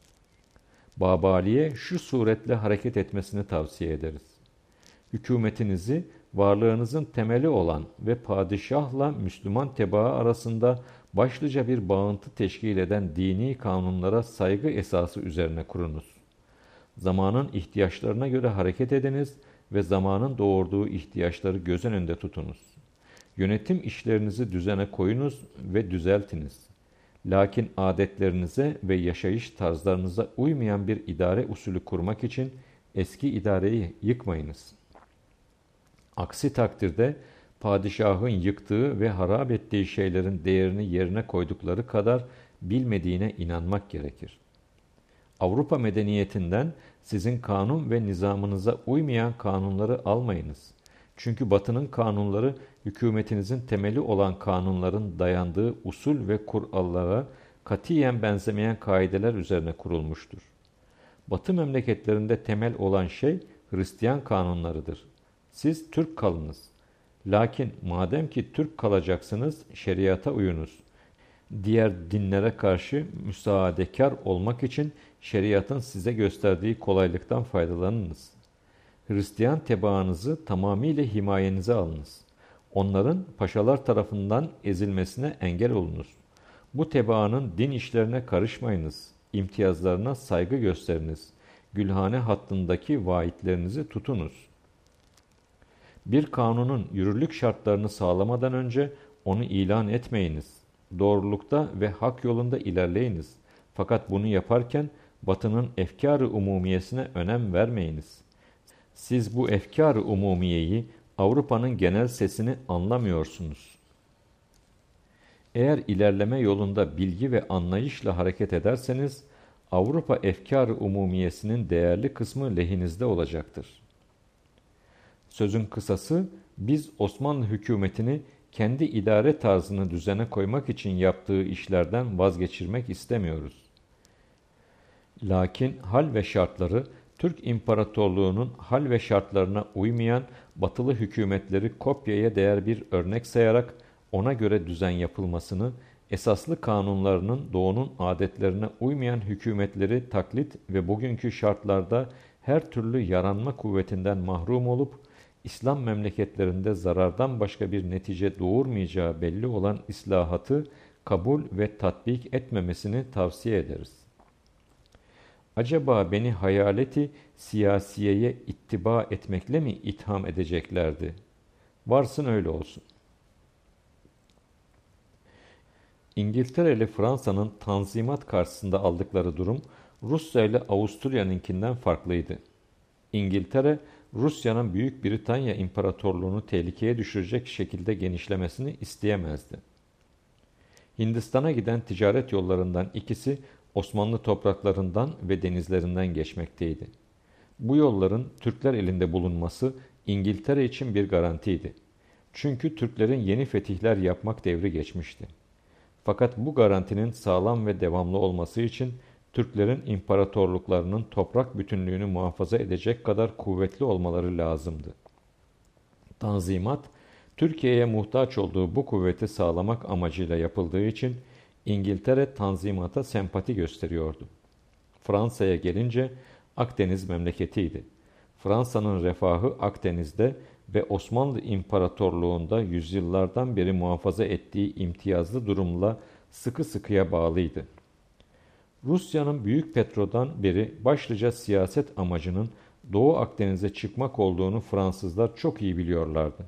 Babali'ye şu suretle hareket etmesini tavsiye ederiz. Hükümetinizi varlığınızın temeli olan ve padişahla Müslüman tebaa arasında başlıca bir bağıntı teşkil eden dini kanunlara saygı esası üzerine kurunuz. Zamanın ihtiyaçlarına göre hareket ediniz ve zamanın doğurduğu ihtiyaçları göz önünde tutunuz. Yönetim işlerinizi düzene koyunuz ve düzeltiniz. Lakin adetlerinize ve yaşayış tarzlarınıza uymayan bir idare usulü kurmak için eski idareyi yıkmayınız. Aksi takdirde padişahın yıktığı ve harap ettiği şeylerin değerini yerine koydukları kadar bilmediğine inanmak gerekir. Avrupa medeniyetinden sizin kanun ve nizamınıza uymayan kanunları almayınız. Çünkü Batı'nın kanunları hükümetinizin temeli olan kanunların dayandığı usul ve kurallara katiyen benzemeyen kaideler üzerine kurulmuştur. Batı memleketlerinde temel olan şey Hristiyan kanunlarıdır. Siz Türk kalınız. Lakin madem ki Türk kalacaksınız, şeriata uyunuz. Diğer dinlere karşı müsaadekar olmak için şeriatın size gösterdiği kolaylıktan faydalanınız. Hristiyan tebaanızı tamamıyla himayenize alınız. Onların paşalar tarafından ezilmesine engel olunuz. Bu tebaanın din işlerine karışmayınız. İmtiyazlarına saygı gösteriniz. Gülhane hattındaki vaatlerinizi tutunuz. Bir kanunun yürürlük şartlarını sağlamadan önce onu ilan etmeyiniz. Doğrulukta ve hak yolunda ilerleyiniz. Fakat bunu yaparken Batı'nın efkâr-ı umumiyesine önem vermeyiniz. Siz bu efkâr-ı umumiyeyi, Avrupa'nın genel sesini anlamıyorsunuz. Eğer ilerleme yolunda bilgi ve anlayışla hareket ederseniz, Avrupa efkâr-ı umumiyesinin değerli kısmı lehinizde olacaktır. Sözün kısası, biz Osmanlı hükümetini kendi idare tarzını düzene koymak için yaptığı işlerden vazgeçirmek istemiyoruz. Lakin hal ve şartları, Türk İmparatorluğu'nun hal ve şartlarına uymayan batılı hükümetleri kopyaya değer bir örnek sayarak ona göre düzen yapılmasını, esaslı kanunlarının doğunun adetlerine uymayan hükümetleri taklit ve bugünkü şartlarda her türlü yaranma kuvvetinden mahrum olup, İslam memleketlerinde zarardan başka bir netice doğurmayacağı belli olan islahatı kabul ve tatbik etmemesini tavsiye ederiz. Acaba beni hayaleti siyasiyeye ittiba etmekle mi itham edeceklerdi? Varsın öyle olsun. İngiltere ile Fransa'nın Tanzimat karşısında aldıkları durum, Rusya ile Avusturya'nınkinden farklıydı. İngiltere, Rusya'nın Büyük Britanya İmparatorluğunu tehlikeye düşürecek şekilde genişlemesini isteyemezdi. Hindistan'a giden ticaret yollarından ikisi Osmanlı topraklarından ve denizlerinden geçmekteydi. Bu yolların Türkler elinde bulunması İngiltere için bir garantiydi. Çünkü Türklerin yeni fetihler yapmak devri geçmişti. Fakat bu garantinin sağlam ve devamlı olması için Türklerin imparatorluklarının toprak bütünlüğünü muhafaza edecek kadar kuvvetli olmaları lazımdı. Tanzimat, Türkiye'ye muhtaç olduğu bu kuvveti sağlamak amacıyla yapıldığı için İngiltere Tanzimat'a sempati gösteriyordu. Fransa'ya gelince Akdeniz memleketiydi. Fransa'nın refahı Akdeniz'de ve Osmanlı İmparatorluğu'nda yüzyıllardan beri muhafaza ettiği imtiyazlı durumla sıkı sıkıya bağlıydı. Rusya'nın Büyük Petro'dan beri başlıca siyaset amacının Doğu Akdeniz'e çıkmak olduğunu Fransızlar çok iyi biliyorlardı.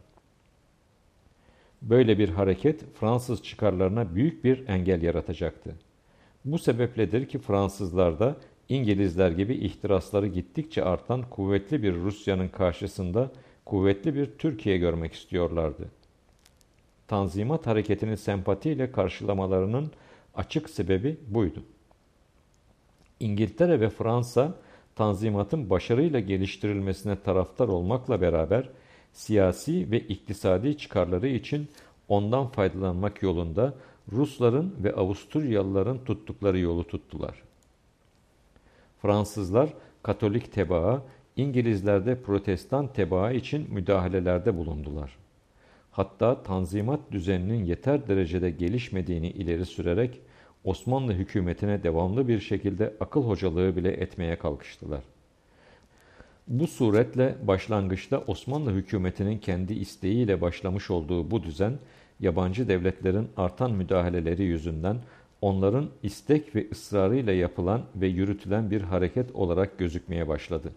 Böyle bir hareket Fransız çıkarlarına büyük bir engel yaratacaktı. Bu sebepledir ki Fransızlar da İngilizler gibi ihtirasları gittikçe artan kuvvetli bir Rusya'nın karşısında kuvvetli bir Türkiye görmek istiyorlardı. Tanzimat hareketini sempatiyle karşılamalarının açık sebebi buydu. İngiltere ve Fransa, Tanzimat'ın başarıyla geliştirilmesine taraftar olmakla beraber, siyasi ve iktisadi çıkarları için ondan faydalanmak yolunda Rusların ve Avusturyalıların tuttukları yolu tuttular. Fransızlar Katolik tebaa, İngilizler de Protestan tebaa için müdahalelerde bulundular. Hatta Tanzimat düzeninin yeter derecede gelişmediğini ileri sürerek Osmanlı hükümetine devamlı bir şekilde akıl hocalığı bile etmeye kalkıştılar. Bu suretle başlangıçta Osmanlı hükümetinin kendi isteğiyle başlamış olduğu bu düzen, yabancı devletlerin artan müdahaleleri yüzünden onların istek ve ısrarıyla yapılan ve yürütülen bir hareket olarak gözükmeye başladı.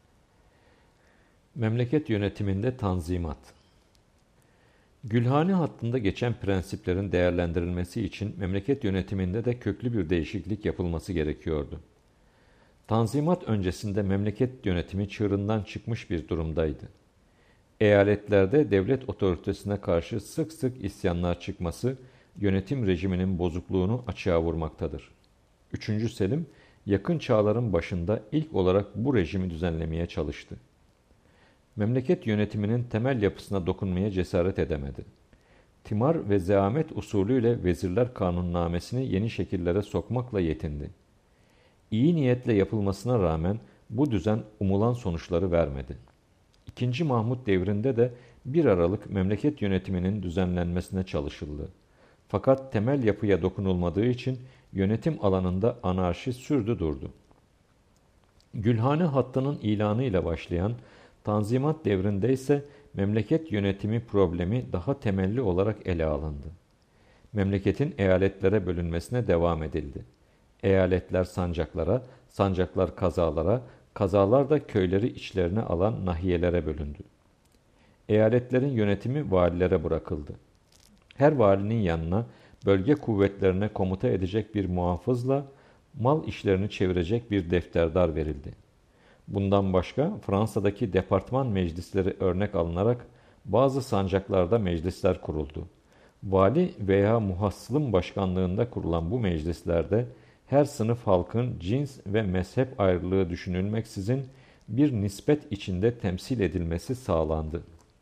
Memleket yönetiminde tanzimat. Gülhane hattında geçen prensiplerin değerlendirilmesi için memleket yönetiminde de köklü bir değişiklik yapılması gerekiyordu. Tanzimat öncesinde memleket yönetimi çığırından çıkmış bir durumdaydı. Eyaletlerde devlet otoritesine karşı sık sık isyanlar çıkması, yönetim rejiminin bozukluğunu açığa vurmaktadır. 3. Selim, yakın çağların başında ilk olarak bu rejimi düzenlemeye çalıştı. Memleket yönetiminin temel yapısına dokunmaya cesaret edemedi. Timar ve zeamet usulüyle Vezirler Kanunnamesini yeni şekillere sokmakla yetindi. İyi niyetle yapılmasına rağmen bu düzen umulan sonuçları vermedi. 2. Mahmut devrinde de 1 Aralık memleket yönetiminin düzenlenmesine çalışıldı. Fakat temel yapıya dokunulmadığı için yönetim alanında anarşi sürdü durdu. Gülhane hattının ilanıyla başlayan Tanzimat devrinde ise memleket yönetimi problemi daha temelli olarak ele alındı. Memleketin eyaletlere bölünmesine devam edildi. Eyaletler sancaklara, sancaklar kazalara, kazalar da köyleri içlerine alan nahiyelere bölündü. Eyaletlerin yönetimi valilere bırakıldı. Her valinin yanına bölge kuvvetlerine komuta edecek bir muhafızla mal işlerini çevirecek bir defterdar verildi. Bundan başka Fransa'daki departman meclisleri örnek alınarak bazı sancaklarda meclisler kuruldu. Vali veya muhassılın başkanlığında kurulan bu meclislerde her sınıf halkın cins ve mezhep ayrılığı düşünülmeksizin bir nispet içinde temsil edilmesi sağlandı.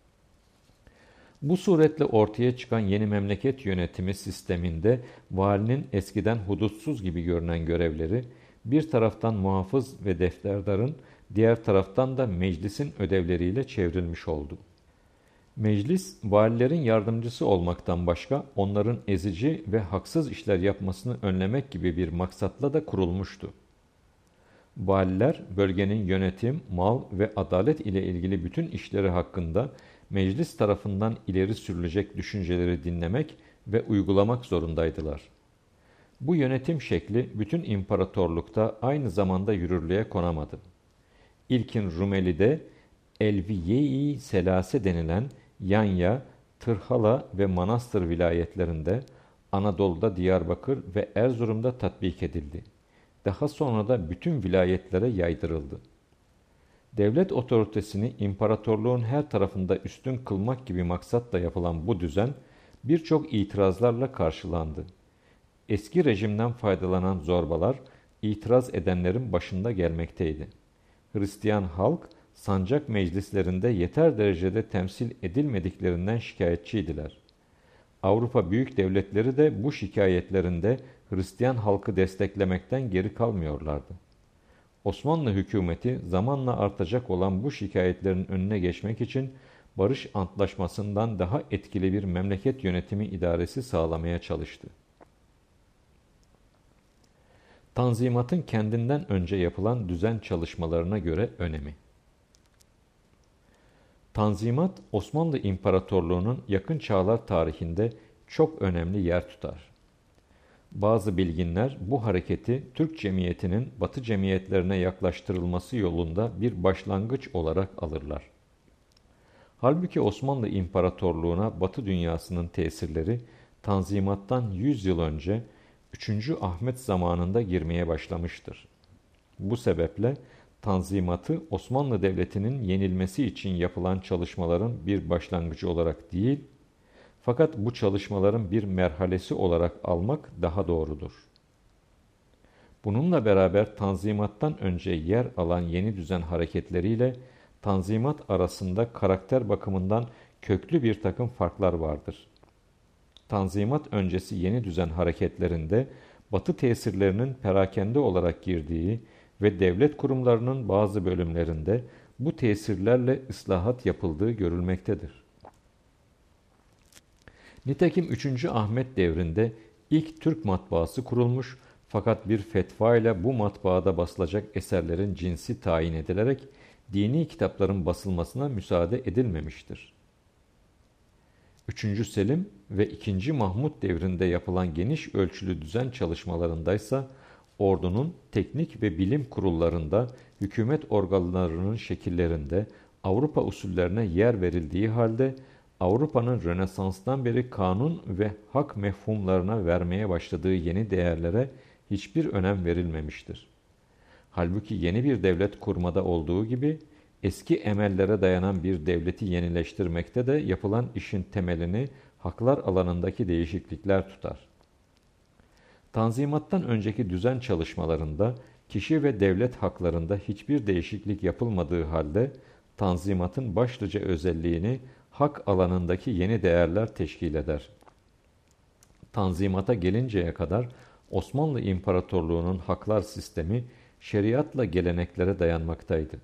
Bu suretle ortaya çıkan yeni memleket yönetimi sisteminde valinin eskiden hudutsuz gibi görünen görevleri bir taraftan muhafız ve defterdarın, diğer taraftan da meclisin ödevleriyle çevrilmiş oldu. Meclis, valilerin yardımcısı olmaktan başka onların ezici ve haksız işler yapmasını önlemek gibi bir maksatla da kurulmuştu. Valiler, bölgenin yönetim, mal ve adalet ile ilgili bütün işleri hakkında meclis tarafından ileri sürülecek düşünceleri dinlemek ve uygulamak zorundaydılar. Bu yönetim şekli bütün imparatorlukta aynı zamanda yürürlüğe konamadı. İlkin Rumeli'de Elviye-i Selase denilen Yanya, Tırhala ve Manastır vilayetlerinde, Anadolu'da Diyarbakır ve Erzurum'da tatbik edildi. Daha sonra da bütün vilayetlere yaydırıldı. Devlet otoritesini imparatorluğun her tarafında üstün kılmak gibi maksatla yapılan bu düzen birçok itirazlarla karşılandı. Eski rejimden faydalanan zorbalar itiraz edenlerin başında gelmekteydi. Hristiyan halk sancak meclislerinde yeter derecede temsil edilmediklerinden şikayetçiydiler. Avrupa büyük devletleri de bu şikayetlerinde Hristiyan halkı desteklemekten geri kalmıyorlardı. Osmanlı hükümeti zamanla artacak olan bu şikayetlerin önüne geçmek için barış antlaşmasından daha etkili bir memleket yönetimi idaresi sağlamaya çalıştı. Tanzimatın kendinden önce yapılan düzen çalışmalarına göre önemi. Tanzimat, Osmanlı İmparatorluğu'nun yakın çağlar tarihinde çok önemli yer tutar. Bazı bilginler bu hareketi Türk cemiyetinin Batı cemiyetlerine yaklaştırılması yolunda bir başlangıç olarak alırlar. Halbuki Osmanlı İmparatorluğu'na Batı dünyasının tesirleri Tanzimat'tan 100 yıl önce 3. Ahmet zamanında girmeye başlamıştır. Bu sebeple Tanzimat'ı Osmanlı Devleti'nin yenilmesi için yapılan çalışmaların bir başlangıcı olarak değil, fakat bu çalışmaların bir merhalesi olarak almak daha doğrudur. Bununla beraber Tanzimat'tan önce yer alan yeni düzen hareketleriyle Tanzimat arasında karakter bakımından köklü bir takım farklar vardır. Tanzimat öncesi yeni düzen hareketlerinde Batı tesirlerinin perakende olarak girdiği ve devlet kurumlarının bazı bölümlerinde bu tesirlerle ıslahat yapıldığı görülmektedir. Nitekim 3. Ahmet devrinde İlk Türk matbaası kurulmuş fakat bir fetva ile bu matbaada basılacak eserlerin cinsi tayin edilerek dini kitapların basılmasına müsaade edilmemiştir. 3. Selim ve 2. Mahmud devrinde yapılan geniş ölçülü düzen çalışmalarındaysa ordunun teknik ve bilim kurullarında, hükümet organlarının şekillerinde Avrupa usullerine yer verildiği halde Avrupa'nın Rönesans'tan beri kanun ve hak mefhumlarına vermeye başladığı yeni değerlere hiçbir önem verilmemiştir. Halbuki yeni bir devlet kurmada olduğu gibi eski emellere dayanan bir devleti yenileştirmekte de yapılan işin temelini haklar alanındaki değişiklikler tutar. Tanzimattan önceki düzen çalışmalarında kişi ve devlet haklarında hiçbir değişiklik yapılmadığı halde Tanzimat'ın başlıca özelliğini hak alanındaki yeni değerler teşkil eder. Tanzimat'a gelinceye kadar Osmanlı İmparatorluğu'nun haklar sistemi şeriatla geleneklere dayanmaktaydı.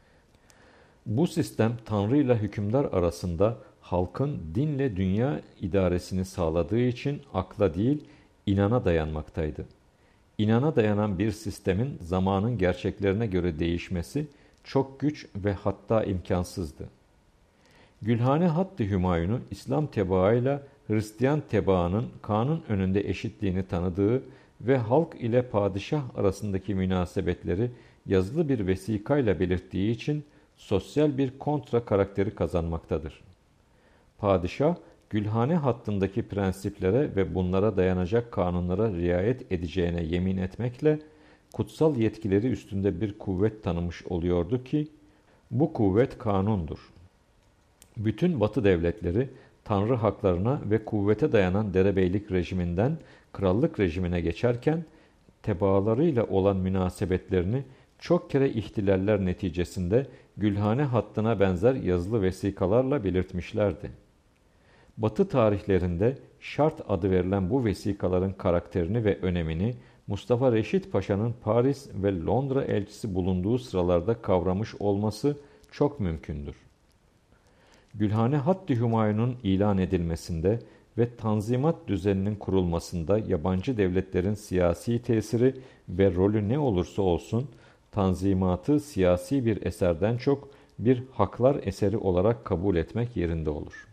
Bu sistem Tanrı ile hükümdar arasında halkın dinle dünya idaresini sağladığı için akla değil, inana dayanmaktaydı. İnana dayanan bir sistemin zamanın gerçeklerine göre değişmesi çok güç ve hatta imkansızdı. Gülhane Hattı Hümayun'u İslam tebaayla Hristiyan tebaanın kanun önünde eşitliğini tanıdığı ve halk ile padişah arasındaki münasebetleri yazılı bir vesikayla belirttiği için sosyal bir kontra karakteri kazanmaktadır. Padişah, Gülhane hattındaki prensiplere ve bunlara dayanacak kanunlara riayet edeceğine yemin etmekle kutsal yetkileri üstünde bir kuvvet tanımış oluyordu ki, bu kuvvet kanundur. Bütün Batı devletleri, Tanrı haklarına ve kuvvete dayanan derebeylik rejiminden krallık rejimine geçerken, tebaalarıyla olan münasebetlerini çok kere ihtilaller neticesinde Gülhane hattına benzer yazılı vesikalarla belirtmişlerdi. Batı tarihlerinde şart adı verilen bu vesikaların karakterini ve önemini Mustafa Reşit Paşa'nın Paris ve Londra elçisi bulunduğu sıralarda kavramış olması çok mümkündür. Gülhane Hattı Hümayun'un ilan edilmesinde ve Tanzimat düzeninin kurulmasında yabancı devletlerin siyasi tesiri ve rolü ne olursa olsun, Tanzimat'ı siyasi bir eserden çok bir haklar eseri olarak kabul etmek yerinde olur.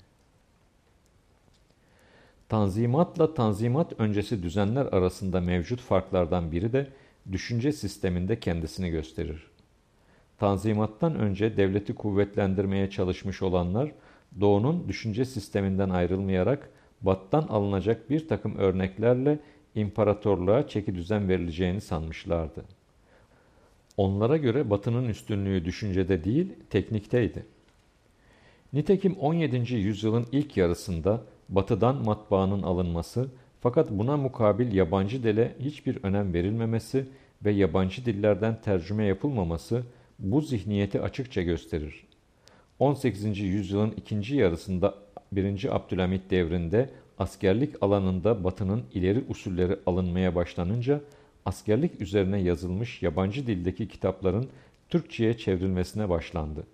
Tanzimatla Tanzimat öncesi düzenler arasında mevcut farklardan biri de düşünce sisteminde kendisini gösterir. Tanzimattan önce devleti kuvvetlendirmeye çalışmış olanlar, Doğu'nun düşünce sisteminden ayrılmayarak Batı'dan alınacak bir takım örneklerle imparatorluğa çekidüzen verileceğini sanmışlardı. Onlara göre Batı'nın üstünlüğü düşüncede değil, teknikteydi. Nitekim 17. yüzyılın ilk yarısında Batı'dan matbaanın alınması, fakat buna mukabil yabancı dile hiçbir önem verilmemesi ve yabancı dillerden tercüme yapılmaması bu zihniyeti açıkça gösterir. 18. yüzyılın ikinci yarısında 1. Abdülhamit devrinde askerlik alanında Batı'nın ileri usulleri alınmaya başlanınca askerlik üzerine yazılmış yabancı dildeki kitapların Türkçe'ye çevrilmesine başlandı.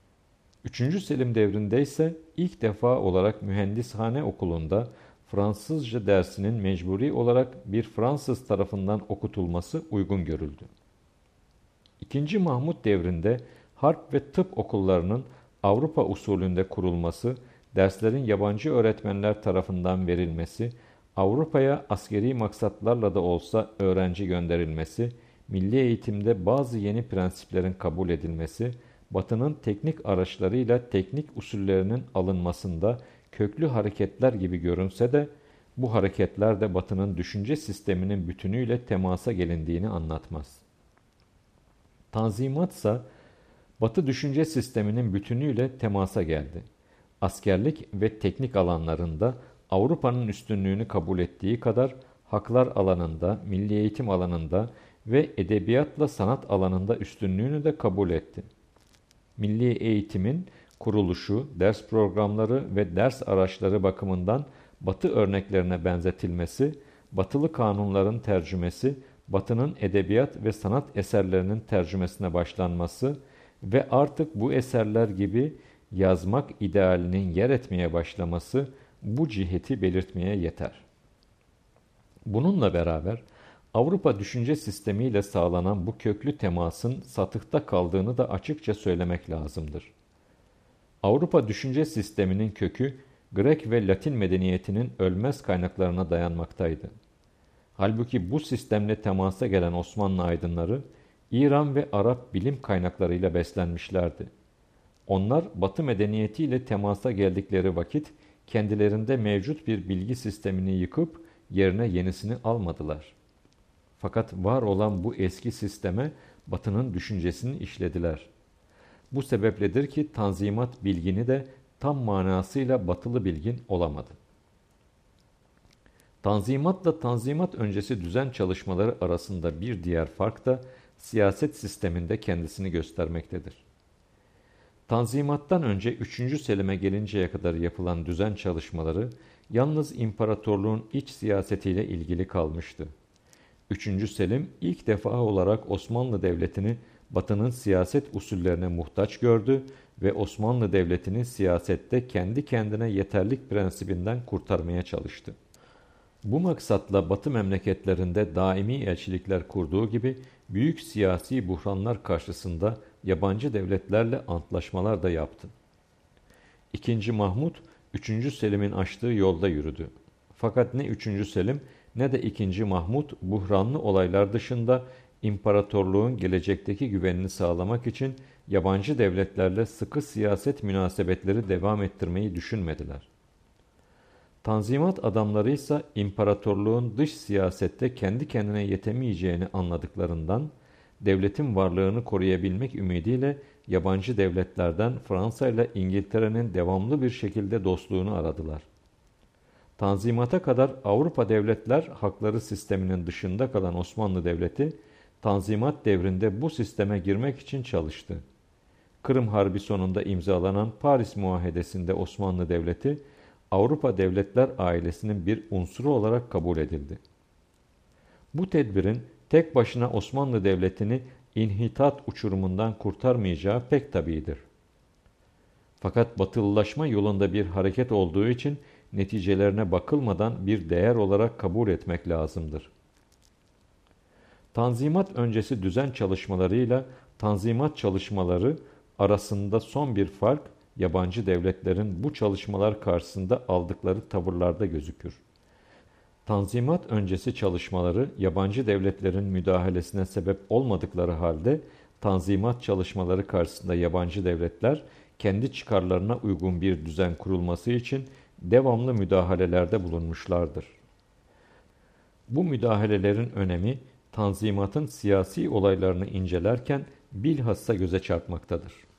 3. Selim devrinde ise ilk defa olarak mühendishane okulunda Fransızca dersinin mecburi olarak bir Fransız tarafından okutulması uygun görüldü. 2. Mahmud devrinde harp ve tıp okullarının Avrupa usulünde kurulması, derslerin yabancı öğretmenler tarafından verilmesi, Avrupa'ya askeri maksatlarla da olsa öğrenci gönderilmesi, milli eğitimde bazı yeni prensiplerin kabul edilmesi, Batı'nın teknik araçlarıyla teknik usullerinin alınmasında köklü hareketler gibi görünse de, bu hareketler de Batı'nın düşünce sisteminin bütünüyle temasa gelindiğini anlatmaz. Tanzimat ise Batı düşünce sisteminin bütünüyle temasa geldi. Askerlik ve teknik alanlarında Avrupa'nın üstünlüğünü kabul ettiği kadar haklar alanında, milli eğitim alanında ve edebiyatla sanat alanında üstünlüğünü de kabul etti. Milli eğitimin kuruluşu, ders programları ve ders araçları bakımından Batı örneklerine benzetilmesi, Batılı kanunların tercümesi, Batı'nın edebiyat ve sanat eserlerinin tercümesine başlanması ve artık bu eserler gibi yazmak idealinin yer etmeye başlaması bu ciheti belirtmeye yeter. Bununla beraber Avrupa düşünce sistemiyle sağlanan bu köklü temasın satıkta kaldığını da açıkça söylemek lazımdır. Avrupa düşünce sisteminin kökü Grek ve Latin medeniyetinin ölmez kaynaklarına dayanmaktaydı. Halbuki bu sistemle temasa gelen Osmanlı aydınları İran ve Arap bilim kaynaklarıyla beslenmişlerdi. Onlar Batı medeniyetiyle temasa geldikleri vakit kendilerinde mevcut bir bilgi sistemini yıkıp yerine yenisini almadılar. Fakat var olan bu eski sisteme Batı'nın düşüncesini işlediler. Bu sebepledir ki Tanzimat bilgini de tam manasıyla batılı bilgin olamadı. Tanzimatla Tanzimat öncesi düzen çalışmaları arasında bir diğer fark da siyaset sisteminde kendisini göstermektedir. Tanzimattan önce 3. Selim'e gelinceye kadar yapılan düzen çalışmaları yalnız imparatorluğun iç siyasetiyle ilgili kalmıştı. 3. Selim ilk defa olarak Osmanlı Devleti'ni Batı'nın siyaset usullerine muhtaç gördü ve Osmanlı Devleti'ni siyasette kendi kendine yeterlik prensibinden kurtarmaya çalıştı. Bu maksatla Batı memleketlerinde daimi elçilikler kurduğu gibi büyük siyasi buhranlar karşısında yabancı devletlerle antlaşmalar da yaptı. II. Mahmud, 3. Selim'in açtığı yolda yürüdü. Fakat ne 3. Selim ne de II. Mahmud buhranlı olaylar dışında imparatorluğun gelecekteki güvenini sağlamak için yabancı devletlerle sıkı siyaset münasebetleri devam ettirmeyi düşünmediler. Tanzimat adamları ise imparatorluğun dış siyasette kendi kendine yetemeyeceğini anladıklarından devletin varlığını koruyabilmek ümidiyle yabancı devletlerden Fransa ile İngiltere'nin devamlı bir şekilde dostluğunu aradılar. Tanzimata kadar Avrupa devletler hakları sisteminin dışında kalan Osmanlı Devleti, Tanzimat devrinde bu sisteme girmek için çalıştı. Kırım Harbi sonunda imzalanan Paris Muahedesi'nde Osmanlı Devleti, Avrupa devletler ailesinin bir unsuru olarak kabul edildi. Bu tedbirin tek başına Osmanlı Devleti'ni inhitat uçurumundan kurtarmayacağı pek tabidir. Fakat batılılaşma yolunda bir hareket olduğu için neticelerine bakılmadan bir değer olarak kabul etmek lazımdır. Tanzimat öncesi düzen çalışmalarıyla Tanzimat çalışmaları arasında son bir fark, yabancı devletlerin bu çalışmalar karşısında aldıkları tavırlarda gözükür. Tanzimat öncesi çalışmaları yabancı devletlerin müdahalesine sebep olmadıkları halde Tanzimat çalışmaları karşısında yabancı devletler kendi çıkarlarına uygun bir düzen kurulması için devamlı müdahalelerde bulunmuşlardır. Bu müdahalelerin önemi Tanzimat'ın siyasi olaylarını incelerken bilhassa göze çarpmaktadır.